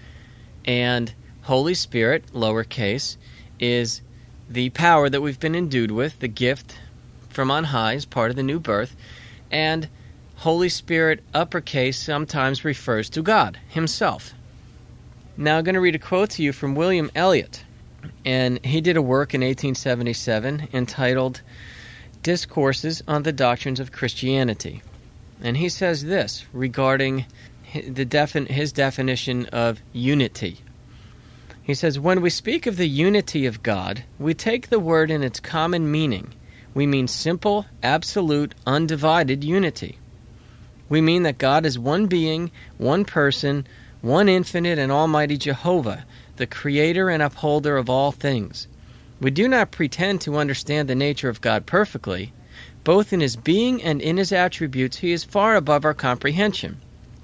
B: And Holy Spirit, lowercase, is the power that we've been endued with, the gift from on high as part of the new birth. And Holy Spirit, uppercase, sometimes refers to God Himself. Now I'm going to read a quote to you from William Elliot. And he did a work in eighteen seventy-seven entitled Discourses on the Doctrines of Christianity. And he says this regarding the defin- his definition of unity. He says, when we speak of the unity of God, we take the word in its common meaning. We mean simple, absolute, undivided unity. We mean that God is one being, one person, one infinite and almighty Jehovah, the creator and upholder of all things. We do not pretend to understand the nature of God perfectly. Both in His being and in His attributes, He is far above our comprehension.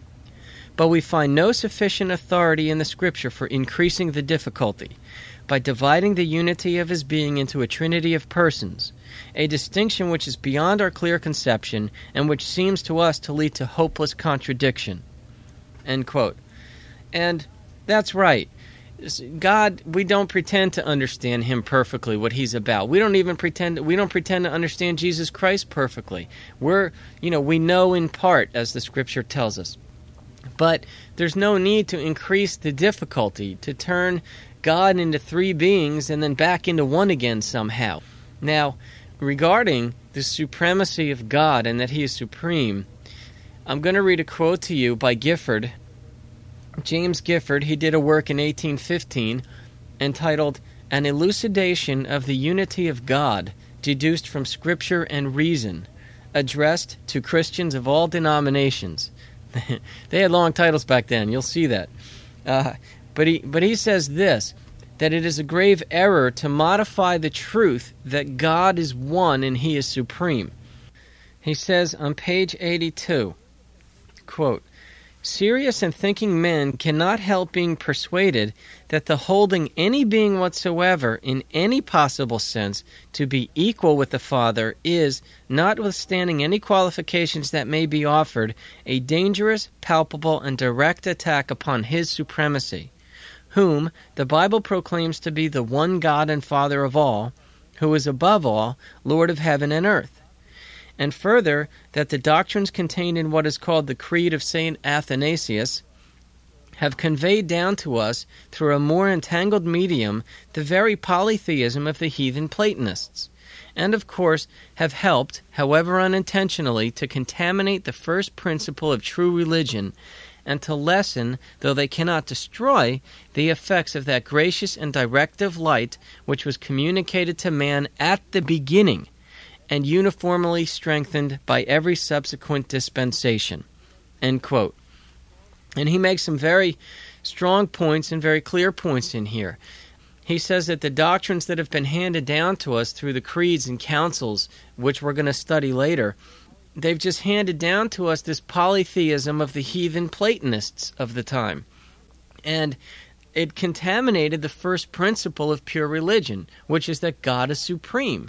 B: But we find no sufficient authority in the Scripture for increasing the difficulty by dividing the unity of His being into a trinity of persons, a distinction which is beyond our clear conception and which seems to us to lead to hopeless contradiction. End quote. And that's right. God, we don't pretend to understand Him perfectly, what He's about. We don't even pretend, we don't pretend to understand Jesus Christ perfectly. We're, you know, we know in part, as the Scripture tells us. But there's no need to increase the difficulty, to turn God into three beings and then back into one again somehow. Now, regarding the supremacy of God and that He is supreme, I'm going to read a quote to you by Gifford. James Gifford, he did a work in eighteen fifteen entitled An Elucidation of the Unity of God Deduced from Scripture and Reason, addressed to Christians of all denominations. They had long titles back then, you'll see that. Uh, but he but he says this, that it is a grave error to modify the truth that God is one and He is supreme. He says on page eighty-two, quote, serious and thinking men cannot help being persuaded that the holding any being whatsoever in any possible sense to be equal with the Father is, notwithstanding any qualifications that may be offered, a dangerous, palpable, and direct attack upon His supremacy, whom the Bible proclaims to be the one God and Father of all, who is above all, Lord of heaven and earth. And further, that the doctrines contained in what is called the Creed of Saint Athanasius have conveyed down to us, through a more entangled medium, the very polytheism of the heathen Platonists, and of course have helped, however unintentionally, to contaminate the first principle of true religion, and to lessen, though they cannot destroy, the effects of that gracious and directive light which was communicated to man at the beginning, and uniformly strengthened by every subsequent dispensation. End quote. And he makes some very strong points and very clear points in here. He says that the doctrines that have been handed down to us through the creeds and councils, which we're going to study later, they've just handed down to us this polytheism of the heathen Platonists of the time. And it contaminated the first principle of pure religion, which is that God is supreme.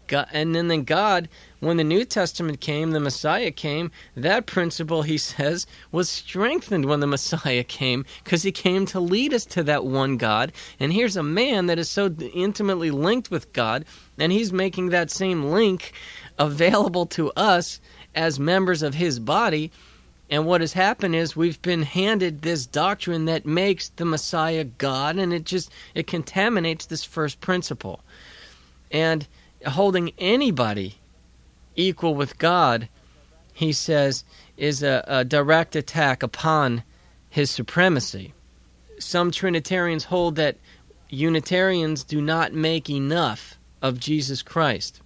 B: God, and then, then God, when the New Testament came, the Messiah came, that principle, he says, was strengthened when the Messiah came, because he came to lead us to that one God. And here's a man that is so intimately linked with God, and he's making that same link available to us as members of his body. And what has happened is we've been handed this doctrine that makes the Messiah God, and it just, it contaminates this first principle. And holding anybody equal with God, he says, is a, a direct attack upon his supremacy. Some Trinitarians hold that Unitarians do not make enough of Jesus Christ,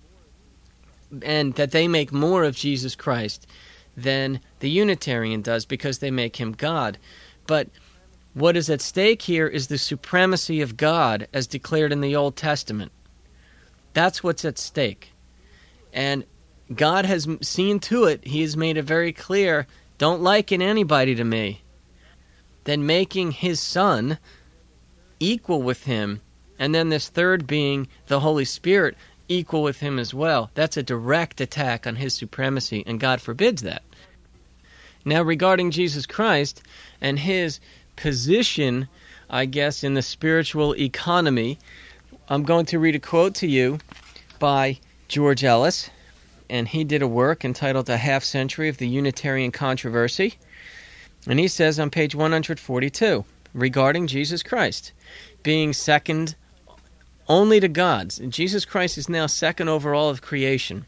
B: and that they make more of Jesus Christ than the Unitarian does because they make him God. But what is at stake here is the supremacy of God as declared in the Old Testament. That's what's at stake. And God has seen to it, he has made it very clear, don't liken anybody to me. Then making his Son equal with him, and then this third being, the Holy Spirit, equal with him as well. That's a direct attack on his supremacy, and God forbids that. Now, regarding Jesus Christ and his position, I guess, in the spiritual economy, I'm going to read a quote to you by George Ellis, and he did a work entitled A Half Century of the Unitarian Controversy. And he says on page one hundred forty-two, regarding Jesus Christ, being second only to God's, and Jesus Christ is now second over all of creation.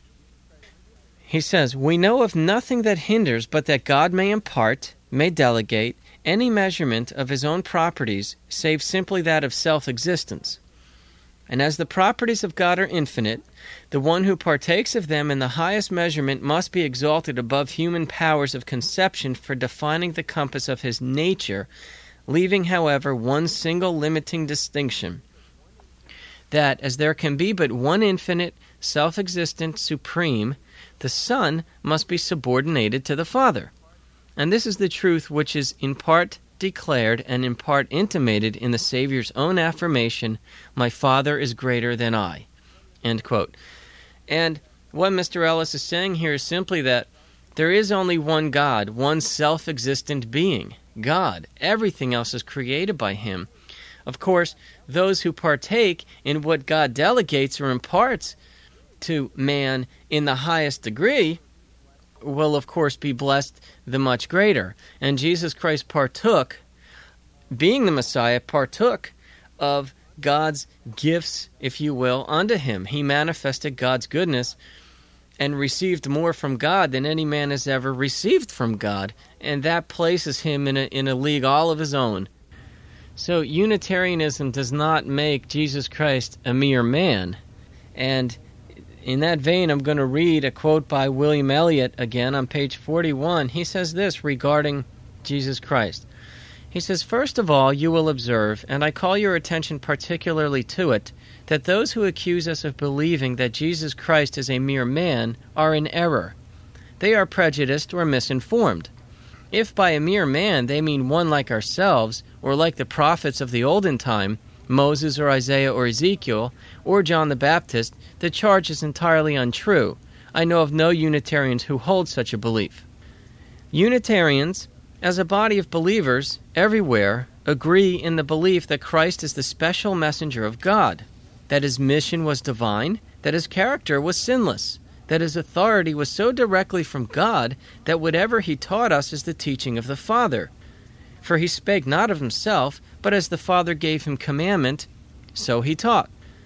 B: He says, we know of nothing that hinders but that God may impart, may delegate, any measurement of his own properties, save simply that of self-existence. And as the properties of God are infinite, the one who partakes of them in the highest measurement must be exalted above human powers of conception for defining the compass of his nature, leaving, however, one single limiting distinction, that as there can be but one infinite, self-existent, supreme, the Son must be subordinated to the Father. And this is the truth which is in part declared and in part intimated in the Savior's own affirmation, my Father is greater than I. End quote. And what Mister Ellis is saying here is simply that there is only one God, one self-existent being, God. Everything else is created by him. Of course, those who partake in what God delegates or imparts to man in the highest degree will, of course, be blessed the much greater. And Jesus Christ partook, being the Messiah, partook of God's gifts, if you will, unto him. He manifested God's goodness and received more from God than any man has ever received from God. And that places him in a, in a league all of his own. So Unitarianism does not make Jesus Christ a mere man. And in that vein, I'm going to read a quote by William Elliot again on page forty-one. He says this regarding Jesus Christ. He says, first of all, you will observe, and I call your attention particularly to it, that those who accuse us of believing that Jesus Christ is a mere man are in error. They are prejudiced or misinformed. If by a mere man they mean one like ourselves, or like the prophets of the olden time, Moses or Isaiah or Ezekiel, or John the Baptist, the charge is entirely untrue. I know of no Unitarians who hold such a belief. Unitarians, as a body of believers everywhere, agree in the belief that Christ is the special messenger of God, that his mission was divine, that his character was sinless, that his authority was so directly from God that whatever he taught us is the teaching of the Father. For he spake not of himself, but as the Father gave him commandment, so he taught.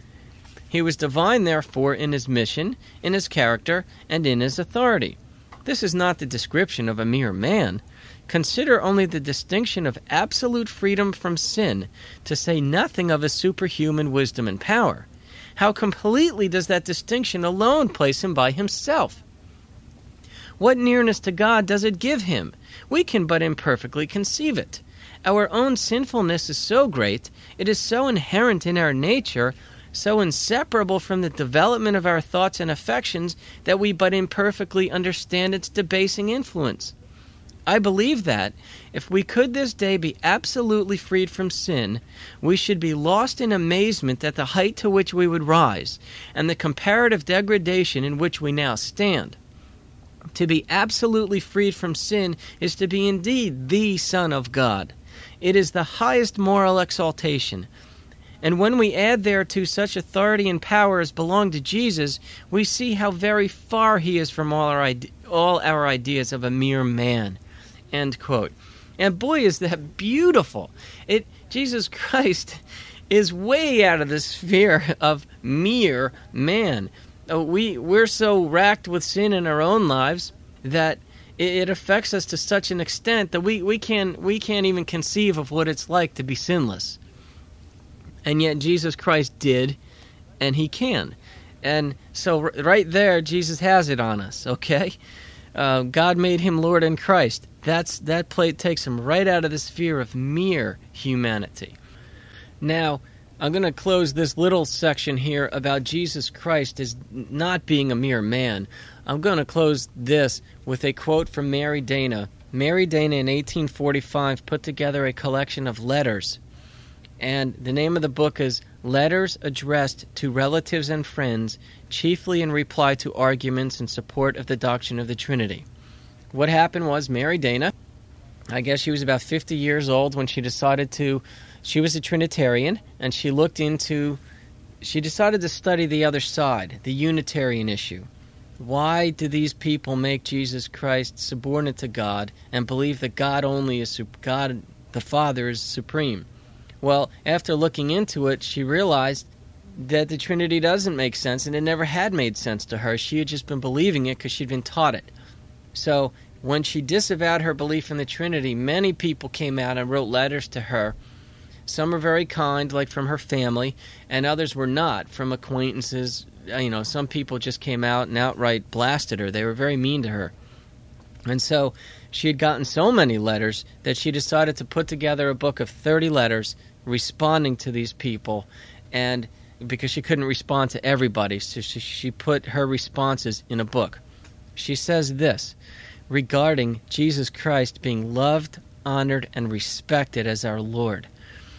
B: He was divine, therefore, in his mission, in his character, and in his authority. This is not the description of a mere man. Consider only the distinction of absolute freedom from sin, to say nothing of his superhuman wisdom and power. How completely does that distinction alone place him by himself? What nearness to God does it give him? We can but imperfectly conceive it. Our own sinfulness is so great, it is so inherent in our nature, so inseparable from the development of our thoughts and affections, that we but imperfectly understand its debasing influence. I believe that if we could this day be absolutely freed from sin, we should be lost in amazement at the height to which we would rise, and the comparative degradation in which we now stand. To be absolutely freed from sin is to be indeed the Son of God. It is the highest moral exaltation. And when we add thereto such authority and power as belong to Jesus, we see how very far he is from all our, ide- all our ideas of a mere man. End quote. And boy, is that beautiful. It Jesus Christ is way out of the sphere of mere man. We, we're so racked with sin in our own lives that it affects us to such an extent that we, we, can, we can't even conceive of what it's like to be sinless. And yet Jesus Christ did, and he can. And so right there, Jesus has it on us, okay? Uh, God made him Lord and Christ. That's that plate takes him right out of the sphere of mere humanity. Now, I'm going to close this little section here about Jesus Christ as not being a mere man. I'm going to close this with a quote from Mary Dana. Mary Dana in eighteen forty-five put together a collection of letters. And the name of the book is Letters Addressed to Relatives and Friends, Chiefly in Reply to Arguments in Support of the Doctrine of the Trinity. What happened was Mary Dana, I guess she was about fifty years old when she decided to, she was a Trinitarian, and she looked into, she decided to study the other side, the Unitarian issue. Why do these people make Jesus Christ subordinate to God and believe that God only is, God the Father is supreme? Well, after looking into it, she realized that the Trinity doesn't make sense, and it never had made sense to her. She had just been believing it because she'd been taught it. So when she disavowed her belief in the Trinity, many people came out and wrote letters to her. Some were very kind, like from her family, and others were not, from acquaintances. You know, some people just came out and outright blasted her. They were very mean to her. And so she had gotten so many letters that she decided to put together a book of thirty letters responding to these people, and because she couldn't respond to everybody, so she, she put her responses in a book. She says this regarding Jesus Christ being loved, honored, and respected as our Lord.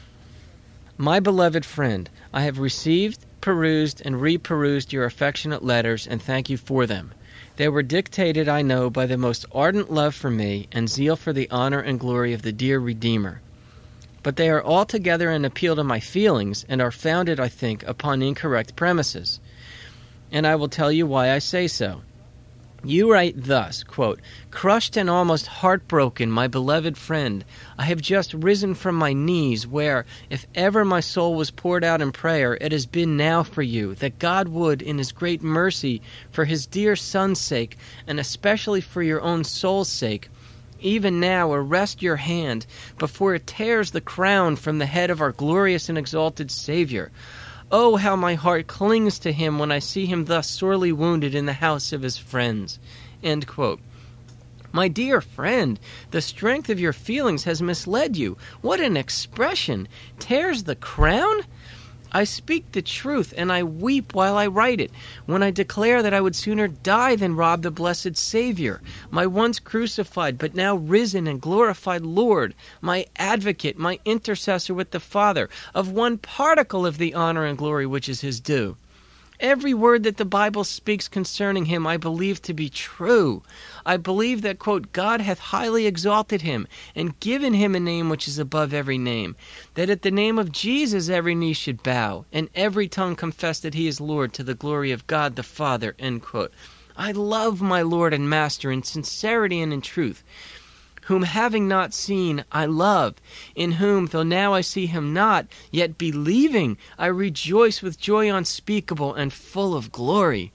B: My beloved friend, I have received, perused, and reperused your affectionate letters, and thank you for them. They were dictated, I know, by the most ardent love for me and zeal for the honor and glory of the dear Redeemer. But they are altogether an appeal to my feelings and are founded, I think, upon incorrect premises. And I will tell you why I say so. You write thus, quote, crushed and almost heartbroken, my beloved friend, I have just risen from my knees where, if ever my soul was poured out in prayer, it has been now for you, that God would, in his great mercy, for his dear Son's sake, and especially for your own soul's sake, even now arrest your hand before it tears the crown from the head of our glorious and exalted Savior. Oh, how my heart clings to him when I see him thus sorely wounded in the house of his friends. End quote. My dear friend, the strength of your feelings has misled you. What an expression! Tears the crown? I speak the truth, and I weep while I write it, when I declare that I would sooner die than rob the blessed Savior, my once crucified but now risen and glorified Lord, my advocate, my intercessor with the Father, of one particle of the honor and glory which is his due. Every word that the Bible speaks concerning him I believe to be true. I believe that, quote, God hath highly exalted him, and given him a name which is above every name, that at the name of Jesus every knee should bow, and every tongue confess that he is Lord, to the glory of God the Father, end quote. I love my Lord and Master in sincerity and in truth, whom having not seen, I love, in whom, though now I see him not, yet believing, I rejoice with joy unspeakable and full of glory.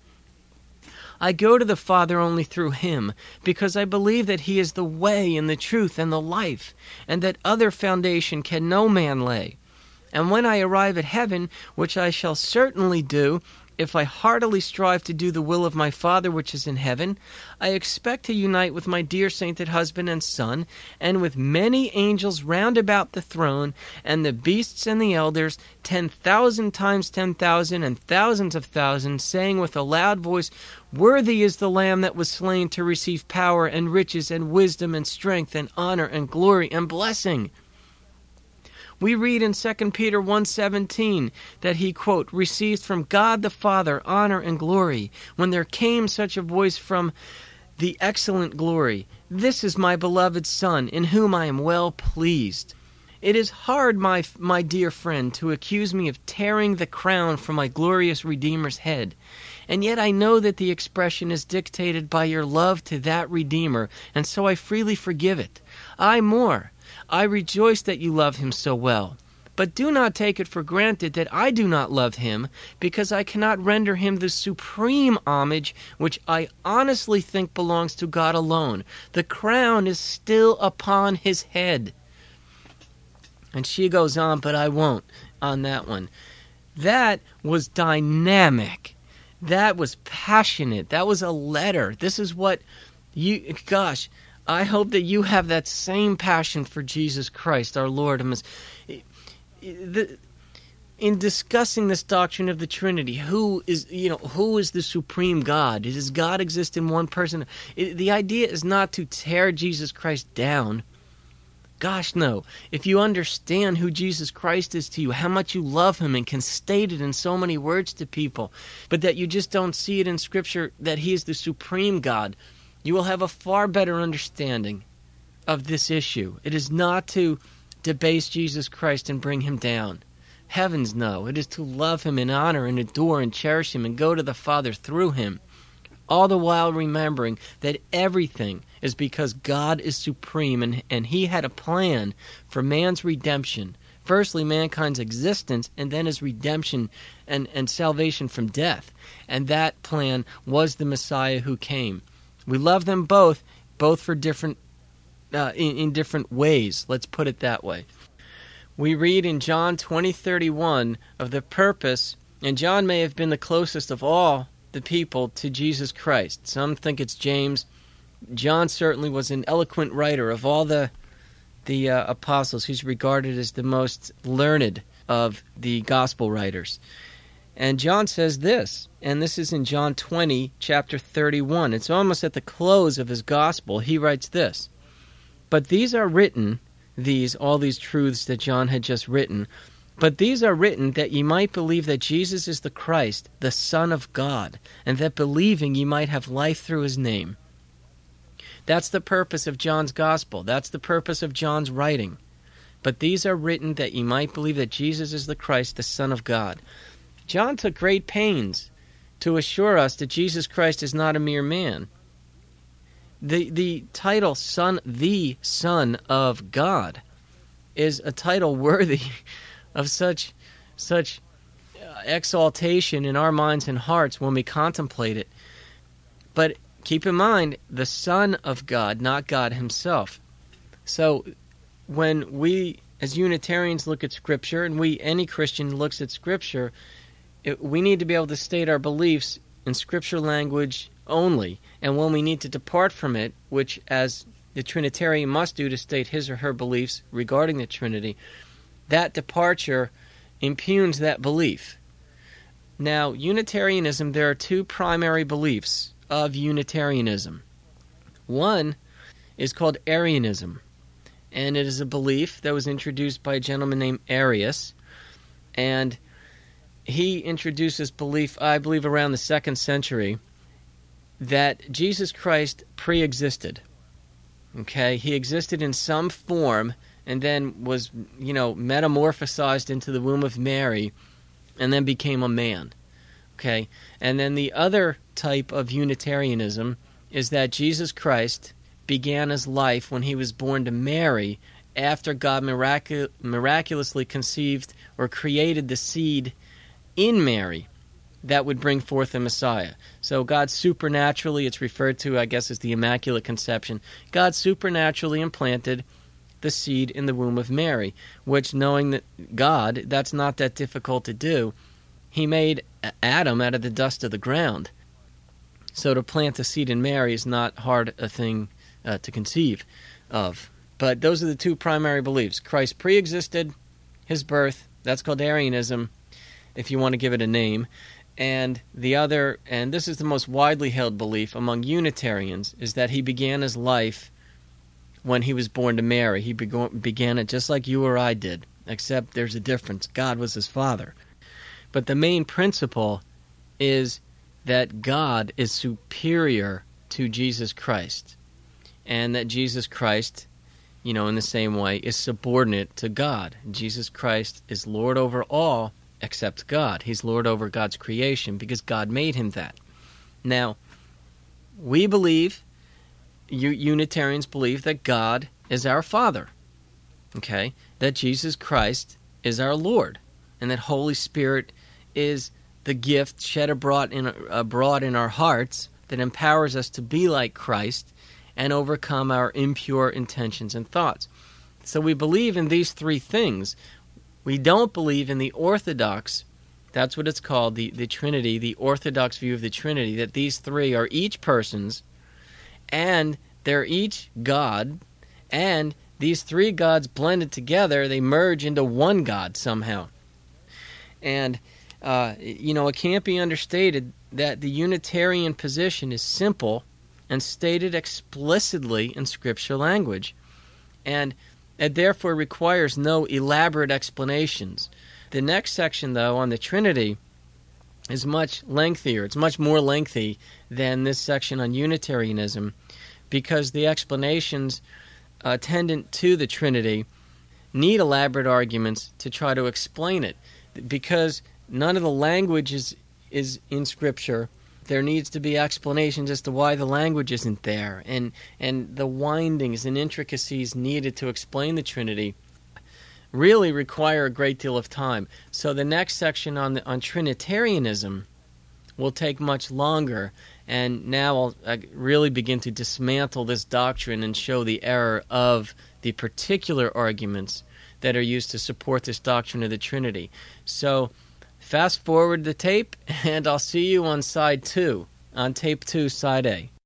B: I go to the Father only through him, because I believe that he is the way and the truth and the life, and that other foundation can no man lay. And when I arrive at heaven, which I shall certainly do, If I heartily strive to do the will of my Father which is in heaven, I expect to unite with my dear sainted husband and son, and with many angels round about the throne, and the beasts and the elders, ten thousand times ten thousand, and thousands of thousands, saying with a loud voice, Worthy is the Lamb that was slain to receive power and riches and wisdom and strength and honor and glory and blessing. We read in Second Peter one seventeen that he, quote, received from God the Father honor and glory, when there came such a voice from the excellent glory, This is my beloved Son, in whom I am well pleased. It is hard, my, my dear friend, to accuse me of tearing the crown from my glorious Redeemer's head, and yet I know that the expression is dictated by your love to that Redeemer, and so I freely forgive it. I more. I rejoice that you love him so well. But do not take it for granted that I do not love him, because I cannot render him the supreme homage which I honestly think belongs to God alone. The crown is still upon his head. And she goes on, but I won't on that one. That was dynamic. That was passionate. That was a letter. This is what you, gosh, I hope that you have that same passion for Jesus Christ, our Lord. In discussing this doctrine of the Trinity, who is, you know, who is the supreme God? Does God exist in one person? The idea is not to tear Jesus Christ down. Gosh, no. If you understand who Jesus Christ is to you, how much you love him and can state it in so many words to people, but that you just don't see it in Scripture that he is the supreme God, you will have a far better understanding of this issue. It is not to debase Jesus Christ and bring him down. Heavens no. It is to love him and honor and adore and cherish him and go to the Father through him, all the while remembering that everything is because God is supreme and, and he had a plan for man's redemption. Firstly, mankind's existence, and then his redemption and, and salvation from death. And that plan was the Messiah who came. We love them both, both for different, uh, in, in different ways. Let's put it that way. We read in John twenty thirty-one of the purpose, and John may have been the closest of all the people to Jesus Christ. Some think it's James. John certainly was an eloquent writer. Of all the the uh, apostles, he's regarded as the most learned of the gospel writers. And John says this, and this is in John twenty, chapter thirty-one. It's almost at the close of his gospel. He writes this, But these are written, these, all these truths that John had just written, but these are written that ye might believe that Jesus is the Christ, the Son of God, and that believing ye might have life through his name. That's the purpose of John's gospel. That's the purpose of John's writing. But these are written that ye might believe that Jesus is the Christ, the Son of God. John took great pains to assure us that Jesus Christ is not a mere man. The the title Son, the Son of God, is a title worthy of such such exaltation in our minds and hearts when we contemplate it. But keep in mind, the Son of God, not God himself. So when we as Unitarians look at Scripture, and we any Christian looks at Scripture, it, we need to be able to state our beliefs in Scripture language only. And when we need to depart from it, which as the Trinitarian must do to state his or her beliefs regarding the Trinity, that departure impugns that belief. Now, Unitarianism, there are two primary beliefs of Unitarianism. One is called Arianism, and it is a belief that was introduced by a gentleman named Arius, and he introduced this belief, I believe, around the second century, that Jesus Christ pre-existed. Okay, he existed in some form and then was, you know, metamorphosized into the womb of Mary and then became a man. Okay, and then the other type of Unitarianism is that Jesus Christ began his life when he was born to Mary after God miracu- miraculously conceived or created the seed in Mary that would bring forth the Messiah. So God supernaturally, it's referred to, I guess, as the Immaculate Conception, God supernaturally implanted the seed in the womb of Mary, which, knowing that God, that's not that difficult to do. he made Adam out of the dust of the ground. So to plant a seed in Mary is not hard a thing uh, to conceive of. But those are the two primary beliefs. Christ pre-existed his birth. That's called Arianism, if you want to give it a name. And the other, and this is the most widely held belief among Unitarians, is that he began his life when he was born to Mary. He began it just like you or I did, except there's a difference. God was his father. But the main principle is that God is superior to Jesus Christ, and that Jesus Christ, you know, in the same way, is subordinate to God. Jesus Christ is Lord over all except God. He's Lord over God's creation because God made him that. Now, we believe, Unitarians believe, that God is our Father, okay? That Jesus Christ is our Lord, and that Holy Spirit is the gift shed abroad in, abroad in our hearts that empowers us to be like Christ and overcome our impure intentions and thoughts. So we believe in these three things. We don't believe in the Orthodox, that's what it's called, the, the Trinity, the Orthodox view of the Trinity, that these three are each persons, and they're each God, and these three gods blended together, they merge into one God somehow. And, uh, you know, it can't be understated that the Unitarian position is simple and stated explicitly in Scripture language, and it therefore requires no elaborate explanations. The next section, though, on the Trinity is much lengthier. It's much more lengthy than this section on Unitarianism, because the explanations uh, attendant to the Trinity need elaborate arguments to try to explain it, because none of the language is, is in Scripture. There needs to be explanations as to why the language isn't there, and, and the windings and intricacies needed to explain the Trinity really require a great deal of time. So the next section on the, on Trinitarianism will take much longer, and now I'll uh, really begin to dismantle this doctrine and show the error of the particular arguments that are used to support this doctrine of the Trinity. So fast forward the tape, and I'll see you on side two, on tape two, side A.